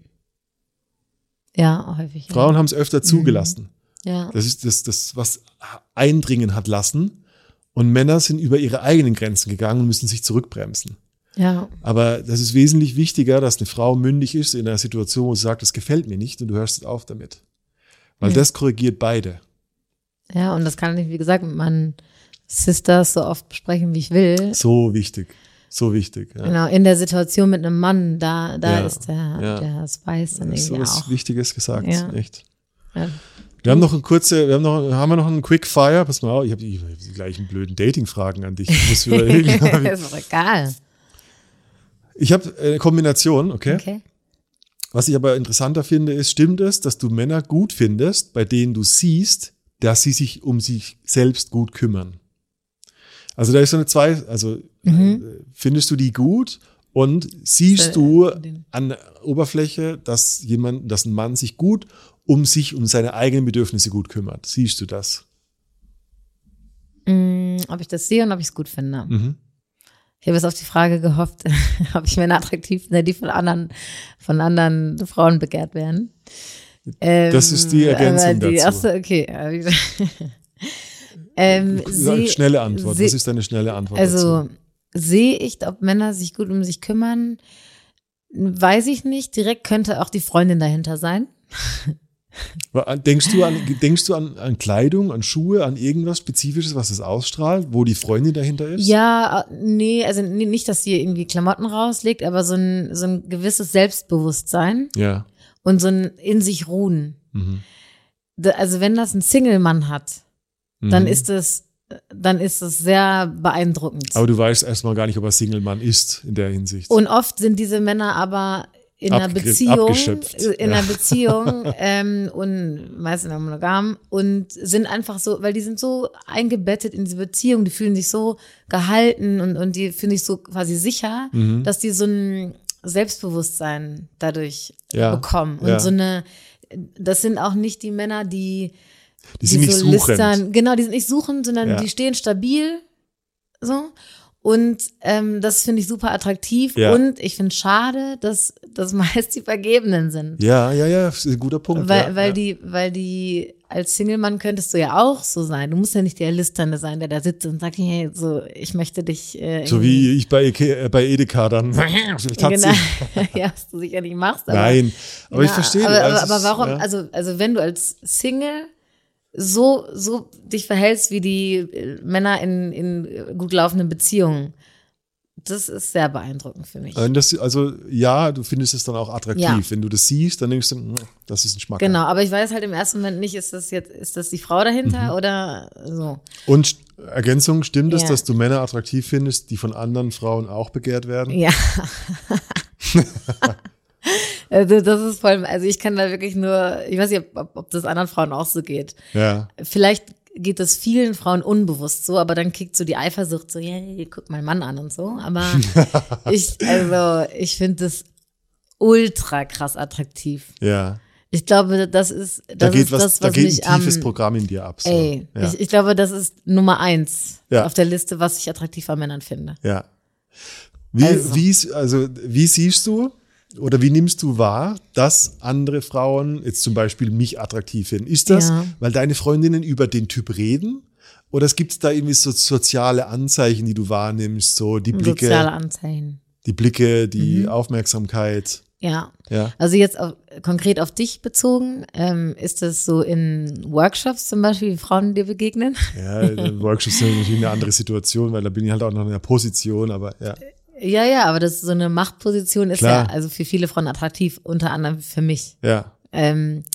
Ja, häufig. Ja. Frauen haben es öfter zugelassen. Ja, Das ist das, das, was eindringen hat lassen. Und Männer sind über ihre eigenen Grenzen gegangen und müssen sich zurückbremsen. ja, Aber das ist wesentlich wichtiger, dass eine Frau mündig ist in einer Situation, wo sie sagt, das gefällt mir nicht und du hörst auf damit. Weil Mhm. das korrigiert beide. ja. Und das kann ich, wie gesagt, mit meinen Sisters so oft besprechen, wie ich will. So wichtig. So wichtig. Ja. Genau, in der Situation mit einem Mann, da, da Ja, ist der, ja. der Spice dann Das ist so irgendwie was auch. Wichtiges gesagt. Ja. Echt. Ja. Wir haben noch eine kurze, wir haben noch, haben wir noch einen Quick Fire? Pass mal auf, ich habe die, die gleichen blöden Dating-Fragen an dich. Ich muss überlegen. ist doch egal. Ich habe eine Kombination, okay? Okay. Was ich aber interessanter finde, ist, stimmt es, dass du Männer gut findest, bei denen du siehst, dass sie sich um sich selbst gut kümmern? Also da ist so eine zwei, also Mhm. äh, findest du die gut und siehst Äh, du den- an der Oberfläche, dass jemand, dass ein Mann sich gut um sich, um seine eigenen Bedürfnisse gut kümmert? Siehst du das? Mm, ob ich das sehe und ob ich es gut finde. Mhm. Ich habe jetzt auf die Frage gehofft, ob ich Männer attraktiv finde, die von anderen, von anderen Frauen begehrt werden. Ähm, Das ist die Ergänzung aber die, dazu. Achso, okay. ähm, seh- Schnelle Antwort. seh- Was ist deine schnelle Antwort Also dazu? sehe ich, ob Männer sich gut um sich kümmern, weiß ich nicht. Direkt könnte auch die Freundin dahinter sein. Denkst du an, denkst du an, an Kleidung, an Schuhe, an irgendwas Spezifisches, was es ausstrahlt, wo die Freundin dahinter ist? Ja, nee, also nicht, dass sie irgendwie Klamotten rauslegt, aber so ein, so ein gewisses Selbstbewusstsein. Ja. Und so ein in sich ruhen. Mhm. Also wenn das ein Single-Mann hat, Mhm. dann ist das, dann ist das sehr beeindruckend. Aber du weißt erstmal gar nicht, ob er Single-Mann ist in der Hinsicht. Und oft sind diese Männer aber in einer Abgegriffen- Beziehung, abgeschöpft. in Ja. einer Beziehung ähm, und meist in einer Monogam und sind einfach so, weil die sind so eingebettet in diese Beziehung, die fühlen sich so gehalten und, und die fühlen sich so quasi sicher, Mhm. dass die so ein Selbstbewusstsein dadurch Ja. bekommen. Und Ja. so eine, das sind auch nicht die Männer, die Die sind nicht so suchend. listern, genau, die sind nicht suchend, sondern Ja. die stehen stabil, so. Und ähm, das finde ich super attraktiv. Ja. Und ich finde schade, dass das meist die Vergebenen sind. Ja, ja, ja, das ist ein guter Punkt. Weil, ja, weil ja. die, weil die als Single-Mann könntest du ja auch so sein. Du musst ja nicht der Listernde sein, der da sitzt und sagt, hey, so, ich möchte dich. Äh, So wie ich bei, Ike- äh, bei Edeka dann. genau, ja, was du sicher nicht machst. Aber, Nein, aber ich Ja, verstehe. Aber, aber, also aber es- warum, ja. also, also wenn du als Single so, so dich verhältst wie die äh, Männer in, in äh, gut laufenden Beziehungen, das ist sehr beeindruckend für mich. Äh, Das, also ja, du findest es dann auch attraktiv. Ja. Wenn du das siehst, dann denkst du, "Mm, das ist ein Schmack. Genau, aber ich weiß halt im ersten Moment nicht, ist das jetzt, ist das die Frau dahinter Mhm. oder so. Und St- Ergänzung, stimmt es, Ja. dass du Männer attraktiv findest, die von anderen Frauen auch begehrt werden? Ja. Also das ist voll, also ich kann da wirklich nur, ich weiß nicht, ob, ob das anderen Frauen auch so geht. Ja. Vielleicht geht das vielen Frauen unbewusst so, aber dann kickt so die Eifersucht so, ja, yeah, guck meinen Mann an und so. Aber ich, also ich finde das ultra krass attraktiv. Ja. Ich glaube, das ist das, Da geht ist was, das, da was geht mich ein tiefes am, Programm in dir ab. So. ey, ja. ich, ich glaube, das ist Nummer eins Ja. auf der Liste, was ich attraktiv an Männern finde. ja. Wie, Also. wie, also, wie siehst du oder wie nimmst du wahr, dass andere Frauen jetzt zum Beispiel mich attraktiv finden? Ist das, Ja. weil deine Freundinnen über den Typ reden? Oder gibt es da irgendwie so soziale Anzeichen, die du wahrnimmst, so die Blicke, Soziale Anzeichen. die Blicke, die Mhm. Aufmerksamkeit? Ja. Ja. Also jetzt auf, konkret auf dich bezogen, ähm, ist das so in Workshops zum Beispiel, wie Frauen dir begegnen? Ja, in Workshops sind natürlich eine andere Situation, weil da bin ich halt auch noch in der Position, aber ja. Ja, ja, aber das ist so eine Machtposition ist Klar. ja also für viele Frauen attraktiv, unter anderem für mich. Ja. Ähm,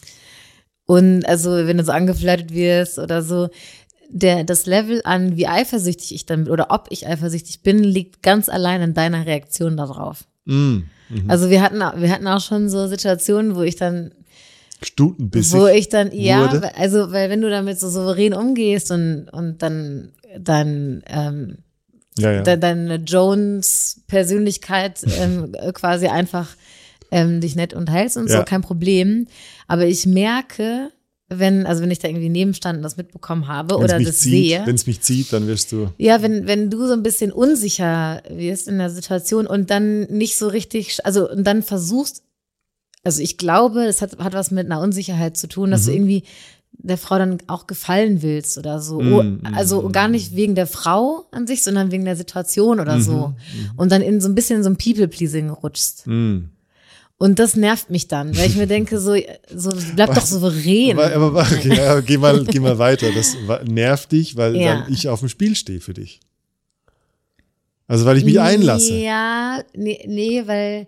und also wenn du so angeflirtet wirst oder so, der, das Level an, wie eifersüchtig ich dann bin oder ob ich eifersüchtig bin, liegt ganz allein in deiner Reaktion darauf. Mm. Mhm. Also wir hatten, wir hatten auch schon so Situationen, wo ich dann Stutenbissig. Wo ich dann, ja, wurde. also, weil wenn du damit so souverän umgehst und, und dann, dann, ähm, ja, ja. de, deine Jones-Persönlichkeit ähm, quasi einfach ähm, dich nett unterhältst und Ja. so, kein Problem. Aber ich merke, wenn, also wenn ich da irgendwie nebenstand und das mitbekommen habe Wenn's oder mich das zieht, sehe. Wenn es mich zieht, dann wirst du. Ja, wenn, wenn du so ein bisschen unsicher wirst in der Situation und dann nicht so richtig, also und dann versuchst, also ich glaube, es hat, hat was mit einer Unsicherheit zu tun, dass Mhm. du irgendwie der Frau dann auch gefallen willst oder so. Mm, Oh, mm, also mm. gar nicht wegen der Frau an sich, sondern wegen der Situation oder Mhm, so. Und dann in so ein bisschen so ein People-Pleasing rutschst. Mm. Und das nervt mich dann, weil ich mir denke, so, so bleib doch souverän. Aber, aber, aber okay, ja, geh, mal, geh mal weiter. Das wa- nervt dich, weil Ja. dann ich auf dem Spiel stehe für dich. Also weil ich mich einlasse. Ja, nee, nee weil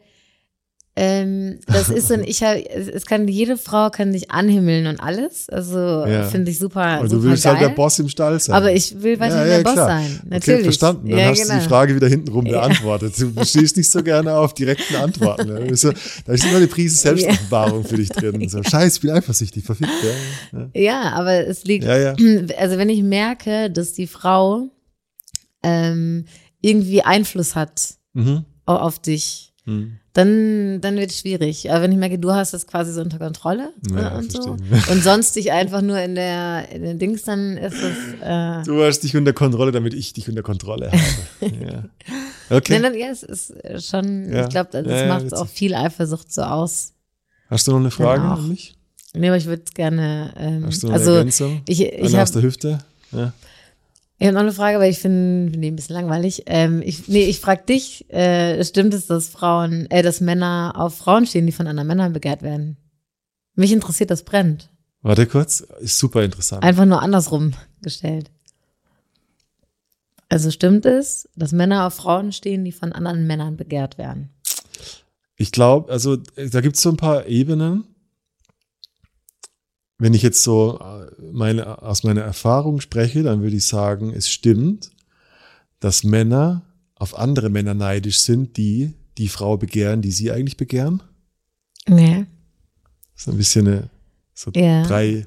ähm, das ist so ein, ich hab, es es kann, jede Frau kann dich anhimmeln und alles. Also Ja. finde ich super, Und super du willst geil. halt der Boss im Stall sein. Aber ich will weiterhin Ja, ja, der Boss klar. sein. Natürlich. Okay, verstanden. Dann ja, hast genau. du die Frage wieder hintenrum Ja. beantwortet. Du stehst nicht so gerne auf direkten Antworten. Ne? Also, da ist immer eine Prise Selbstoffenbarung für dich drin. So, Scheiße, ich bin eifersüchtig, verfickt. Ja, ja. Ja, aber es liegt, Ja, ja. also wenn ich merke, dass die Frau ähm, irgendwie Einfluss hat Mhm. au- auf dich, Mhm. dann, dann wird es schwierig. Aber wenn ich merke, du hast das quasi so unter Kontrolle Ja, äh, und so verstehe. und sonst dich einfach nur in der, in den Dings, dann ist es äh, Du hast dich unter Kontrolle, damit ich dich unter Kontrolle habe. Ja. Okay. nein, nein, ja, es ist äh, schon, Ja. ich glaube, das Ja, ja, macht witzig. auch viel Eifersucht so aus. Hast du noch eine Frage Genau. an mich? Nee, aber ich würde es gerne, ähm, Hast du noch eine also Ergänzung? ich, ich Eine aus habe der Hüfte? Ja. ich hab noch eine Frage, weil ich finde, nee, ein bisschen langweilig. Ähm, ich, nee, ich frage dich, äh, stimmt es, dass Frauen, äh, dass Männer auf Frauen stehen, die von anderen Männern begehrt werden? Mich interessiert, das brennt. Warte kurz, ist super interessant. Einfach nur andersrum gestellt. Also stimmt es, dass Männer auf Frauen stehen, die von anderen Männern begehrt werden? Ich glaube, also da gibt es so ein paar Ebenen. Wenn ich jetzt so meine, aus meiner Erfahrung spreche, dann würde ich sagen, es stimmt, dass Männer auf andere Männer neidisch sind, die die Frau begehren, die sie eigentlich begehren. Nee. Das ist ein bisschen eine, so Ja. drei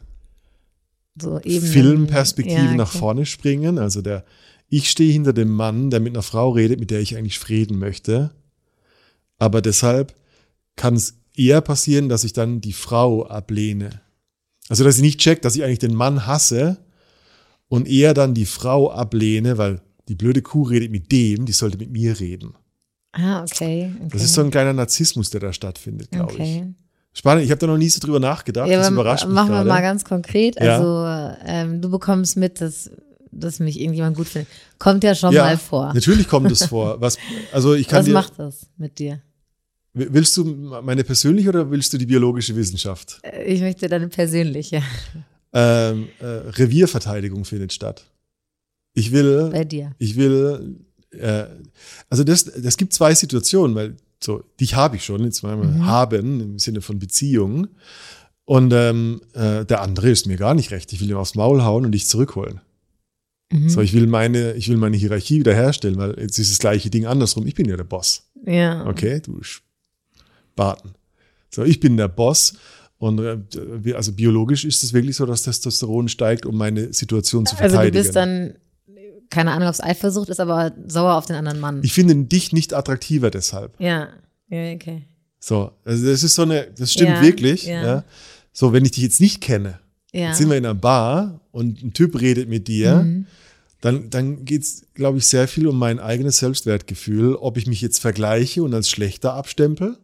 So Ebenen. Filmperspektiven Ja, nach okay. vorne springen. Also der, ich stehe hinter dem Mann, der mit einer Frau redet, mit der ich eigentlich reden möchte. Aber deshalb kann es eher passieren, dass ich dann die Frau ablehne. Also dass ich nicht check, dass ich eigentlich den Mann hasse und eher dann die Frau ablehne, weil die blöde Kuh redet mit dem, die sollte mit mir reden. Ah, okay. okay. Das ist so ein kleiner Narzissmus, der da stattfindet, glaube Okay. ich. Spannend, ich habe da noch nie so drüber nachgedacht, Ja, das aber überrascht mich machen wir gerade. mal ganz konkret. Ja. Also ähm, du bekommst mit, dass, dass mich irgendjemand gut findet. Kommt ja schon Ja, mal vor. natürlich kommt es vor. Was, also ich kann Was dir, macht das mit dir? willst du meine persönliche oder willst du die biologische Wissenschaft? Äh, Ich möchte deine persönliche Ähm, äh, Revierverteidigung findet statt. Ich will, bei dir. ich will, äh, also das, das gibt zwei Situationen, weil so, dich habe ich schon, jetzt mal Mhm. haben im Sinne von Beziehung. Und ähm, äh, der andere ist mir gar nicht recht. Ich will ihm aufs Maul hauen und dich zurückholen. Mhm. So, ich will meine, ich will meine Hierarchie wiederherstellen, weil jetzt ist das gleiche Ding andersrum. Ich bin ja der Boss. Ja. Okay, du Spaten. So, ich bin der Boss. Und äh, wir- also biologisch ist es wirklich so, dass Testosteron steigt, um meine Situation zu Also verteidigen. du bist dann, keine Ahnung, ob es Eifersucht ist, aber sauer auf den anderen Mann. Ich finde dich nicht attraktiver deshalb. ja. Ja, okay. So, also das ist so eine, das stimmt Ja, wirklich. ja. Ja. So, wenn ich dich jetzt nicht kenne, Ja. jetzt sind wir in einer Bar und ein Typ redet mit dir, Mhm. dann, dann geht es, glaube ich, sehr viel um mein eigenes Selbstwertgefühl, ob ich mich jetzt vergleiche und als schlechter abstempel.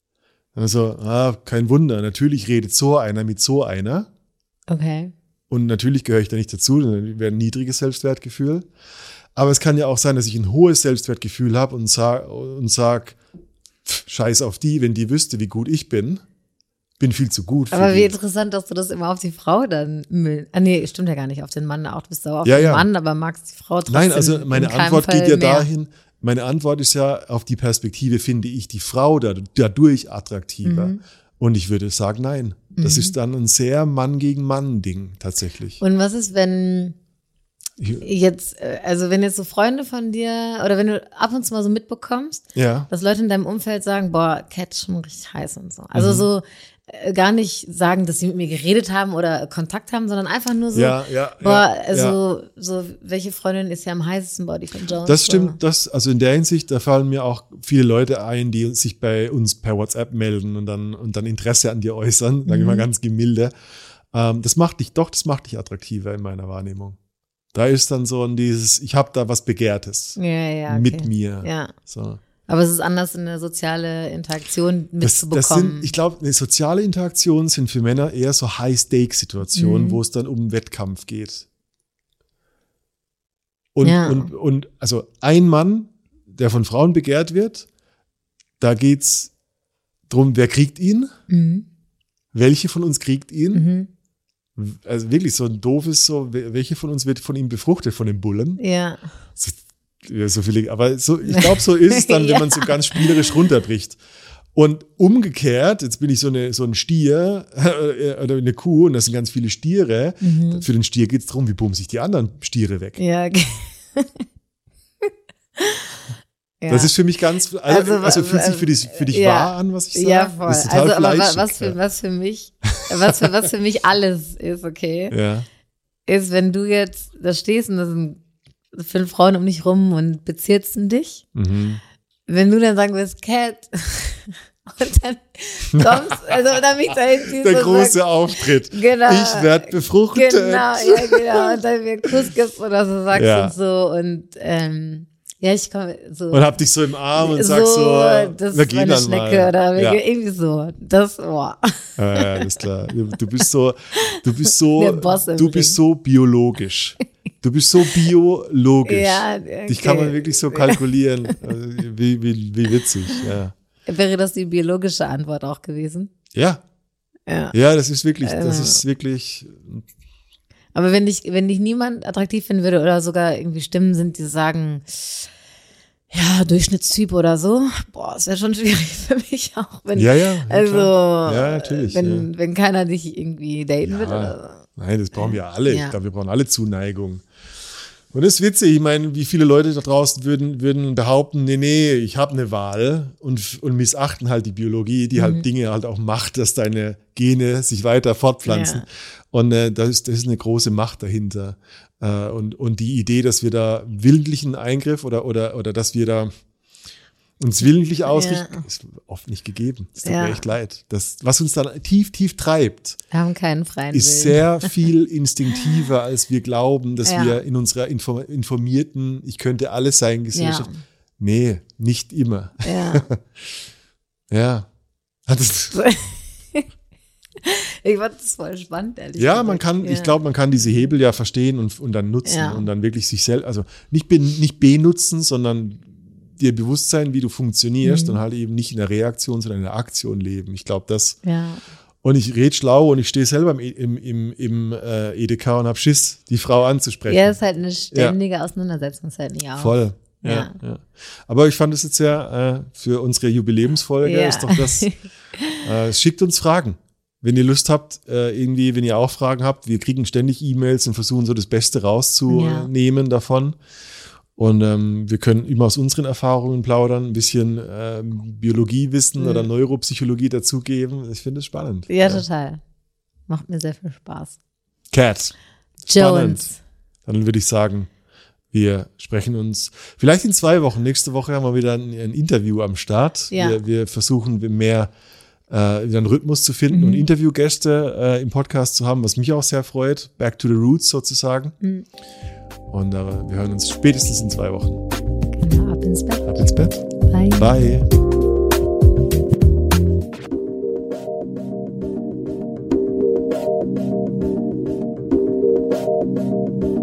Also, ah, kein Wunder, natürlich redet so einer mit so einer. Okay. Und natürlich gehöre ich da nicht dazu, dann wäre ein niedriges Selbstwertgefühl. Aber es kann ja auch sein, dass ich ein hohes Selbstwertgefühl habe und sage und sag, pff, scheiß auf die, wenn die wüsste, wie gut ich bin. Bin viel zu gut für Aber wie die. interessant, dass du das immer auf die Frau dann mül- Ah, nee, stimmt ja gar nicht. Auf den Mann auch. Du bist sauer auf Ja, den ja. Mann, aber magst die Frau trotzdem. Nein, also meine in keinem Antwort Fall geht ja mehr. dahin, meine Antwort ist ja, auf die Perspektive finde ich die Frau da- dadurch attraktiver. Mhm. Und ich würde sagen, nein. Das ist dann ein sehr Mann gegen Mann-Ding tatsächlich. Und was ist, wenn Ich, jetzt, äh, also wenn jetzt so Freunde von dir oder wenn du ab und zu mal so mitbekommst, ja. dass Leute in deinem Umfeld sagen, boah, Cat ist schon richtig heiß und so. Also Mhm. so äh, gar nicht sagen, dass sie mit mir geredet haben oder Kontakt haben, sondern einfach nur so, Ja, ja, boah, ja, ja. also so, welche Freundin ist ja am heißesten, boah, die von Jones. Das so. stimmt, das, also in der Hinsicht, da fallen mir auch viele Leute ein, die sich bei uns per WhatsApp melden und dann, und dann Interesse an dir äußern, sage ich mal ganz gemilde. Ähm, das macht dich, doch, das macht dich attraktiver in meiner Wahrnehmung. Da ist dann so ein dieses, ich habe da was Begehrtes Ja, ja, okay. mit mir. Ja. So. Aber es ist anders, eine soziale Interaktion Das, das mitzubekommen. sind, ich glaube, eine soziale Interaktionen sind für Männer eher so High-Stake-Situationen, Mhm. wo es dann um Wettkampf geht. Und, Ja. und, und also ein Mann, der von Frauen begehrt wird, da geht's drum, wer kriegt ihn? Mhm. Welche von uns kriegt ihn? Mhm. Also wirklich so ein doofes, so, welche von uns wird von ihm befruchtet, von den Bullen? Ja. So, ja, so viele, aber so, ich glaube, so ist es dann, wenn Ja. man so ganz spielerisch runterbricht. Und umgekehrt, jetzt bin ich so, eine, so ein Stier äh, oder eine Kuh und das sind ganz viele Stiere. Mhm. Für den Stier geht es darum, wie bumse ich die anderen Stiere weg. Ja, okay. Ja. Das ist für mich ganz, also, Also, also, fühlt sich äh, für, dich, für dich ja. wahr an, was ich sage? Ja, voll. Ist total Also, aber wa- fleischig, was für, was für mich, was für, was für mich alles ist, okay, ja. ist, wenn du jetzt da stehst und da sind fünf Frauen um dich rum und bezirzen dich, Mhm. wenn du dann sagen wirst, Cat, und dann kommst, also dann mich da hinziehst Der und große sagst, Auftritt. genau, Ich werde befruchtet. genau, ja, genau, und dann mir einen Kuss gibst oder so sagst Ja. und so und, ähm, ja, ich komme so. Und hab dich so im Arm und sag so, das wir ist gehen meine dann Schnecke mal. oder wir Ja. gehen irgendwie so. Das, boah. Ja, ja, alles klar. Du, du bist so, du bist so, Der Boss im du bist Ring. so biologisch. Du bist so biologisch. Ja, okay. Dich kann man wirklich so kalkulieren. Also, wie, wie, wie witzig, ja. Wäre das die biologische Antwort auch gewesen? Ja, Ja. Ja, das ist wirklich, Äh. das ist wirklich, Aber wenn dich, wenn dich niemand attraktiv finden würde oder sogar irgendwie Stimmen sind, die sagen, ja, Durchschnittstyp oder so, boah, das wäre schon schwierig für mich auch. Wenn, ja, ja. ja also, klar. Ja, natürlich. wenn, ja. wenn keiner dich irgendwie daten Ja. will. Oder so. Nein, das brauchen wir alle. Ja. Ich glaube, wir brauchen alle Zuneigung. Und das ist witzig, ich meine, wie viele Leute da draußen würden, würden behaupten, nee, nee, ich habe eine Wahl und, und missachten halt die Biologie, die Mhm. halt Dinge halt auch macht, dass deine Gene sich weiter fortpflanzen. Ja. Und äh, das, ist, das ist eine große Macht dahinter. Äh, und, und die Idee, dass wir da willentlichen Eingriff oder, oder, oder dass wir da uns willentlich ausrichten, Ja. ist oft nicht gegeben. Das tut Ja. mir echt leid. Das, was uns dann tief, tief treibt, Wir haben keinen freien ist Willen. sehr viel instinktiver, als wir glauben, dass Ja. wir in unserer inform- informierten, ich könnte alles sein, Gesellschaft. Ja. Nee, nicht immer. Ja. Ja. Das, Ich fand das voll spannend, ehrlich ja, gesagt. man kann, ja. ich glaube, man kann diese Hebel ja verstehen und, und dann nutzen Ja. und dann wirklich sich selbst, also nicht, be, nicht benutzen, sondern dir bewusst sein, wie du funktionierst Mhm. und halt eben nicht in der Reaktion, sondern in der Aktion leben. Ich glaube, das. Ja. Und ich rede schlau und ich stehe selber im, im, im, im äh, E D K und hab Schiss, die Frau anzusprechen. Ja, ist halt eine ständige Auseinandersetzung, ist halt nicht auch. Voll. Ja, Ja. ja. Aber ich fand es jetzt ja äh, für unsere Jubiläumsfolge Ja. ist doch das. äh, schickt uns Fragen. Wenn ihr Lust habt, äh, irgendwie, wenn ihr auch Fragen habt, wir kriegen ständig E-Mails und versuchen so das Beste rauszunehmen davon. Und ähm, wir können immer aus unseren Erfahrungen plaudern, ein bisschen ähm, Biologiewissen Mhm. oder Neuropsychologie dazugeben. Ich finde es spannend. Ja, total. Macht mir sehr viel Spaß. Cat. Jones. Dann würde ich sagen, wir sprechen uns vielleicht in zwei Wochen. Nächste Woche haben wir wieder ein, ein Interview am Start. Ja. Wir, wir versuchen mehr äh, wieder einen Rhythmus zu finden Mhm. und Interviewgäste äh, im Podcast zu haben, was mich auch sehr freut. Back to the roots sozusagen. Mhm. Und äh, wir hören uns spätestens in zwei Wochen. Genau, ab ins Bett. Ab ins Bett. Bye. Bye.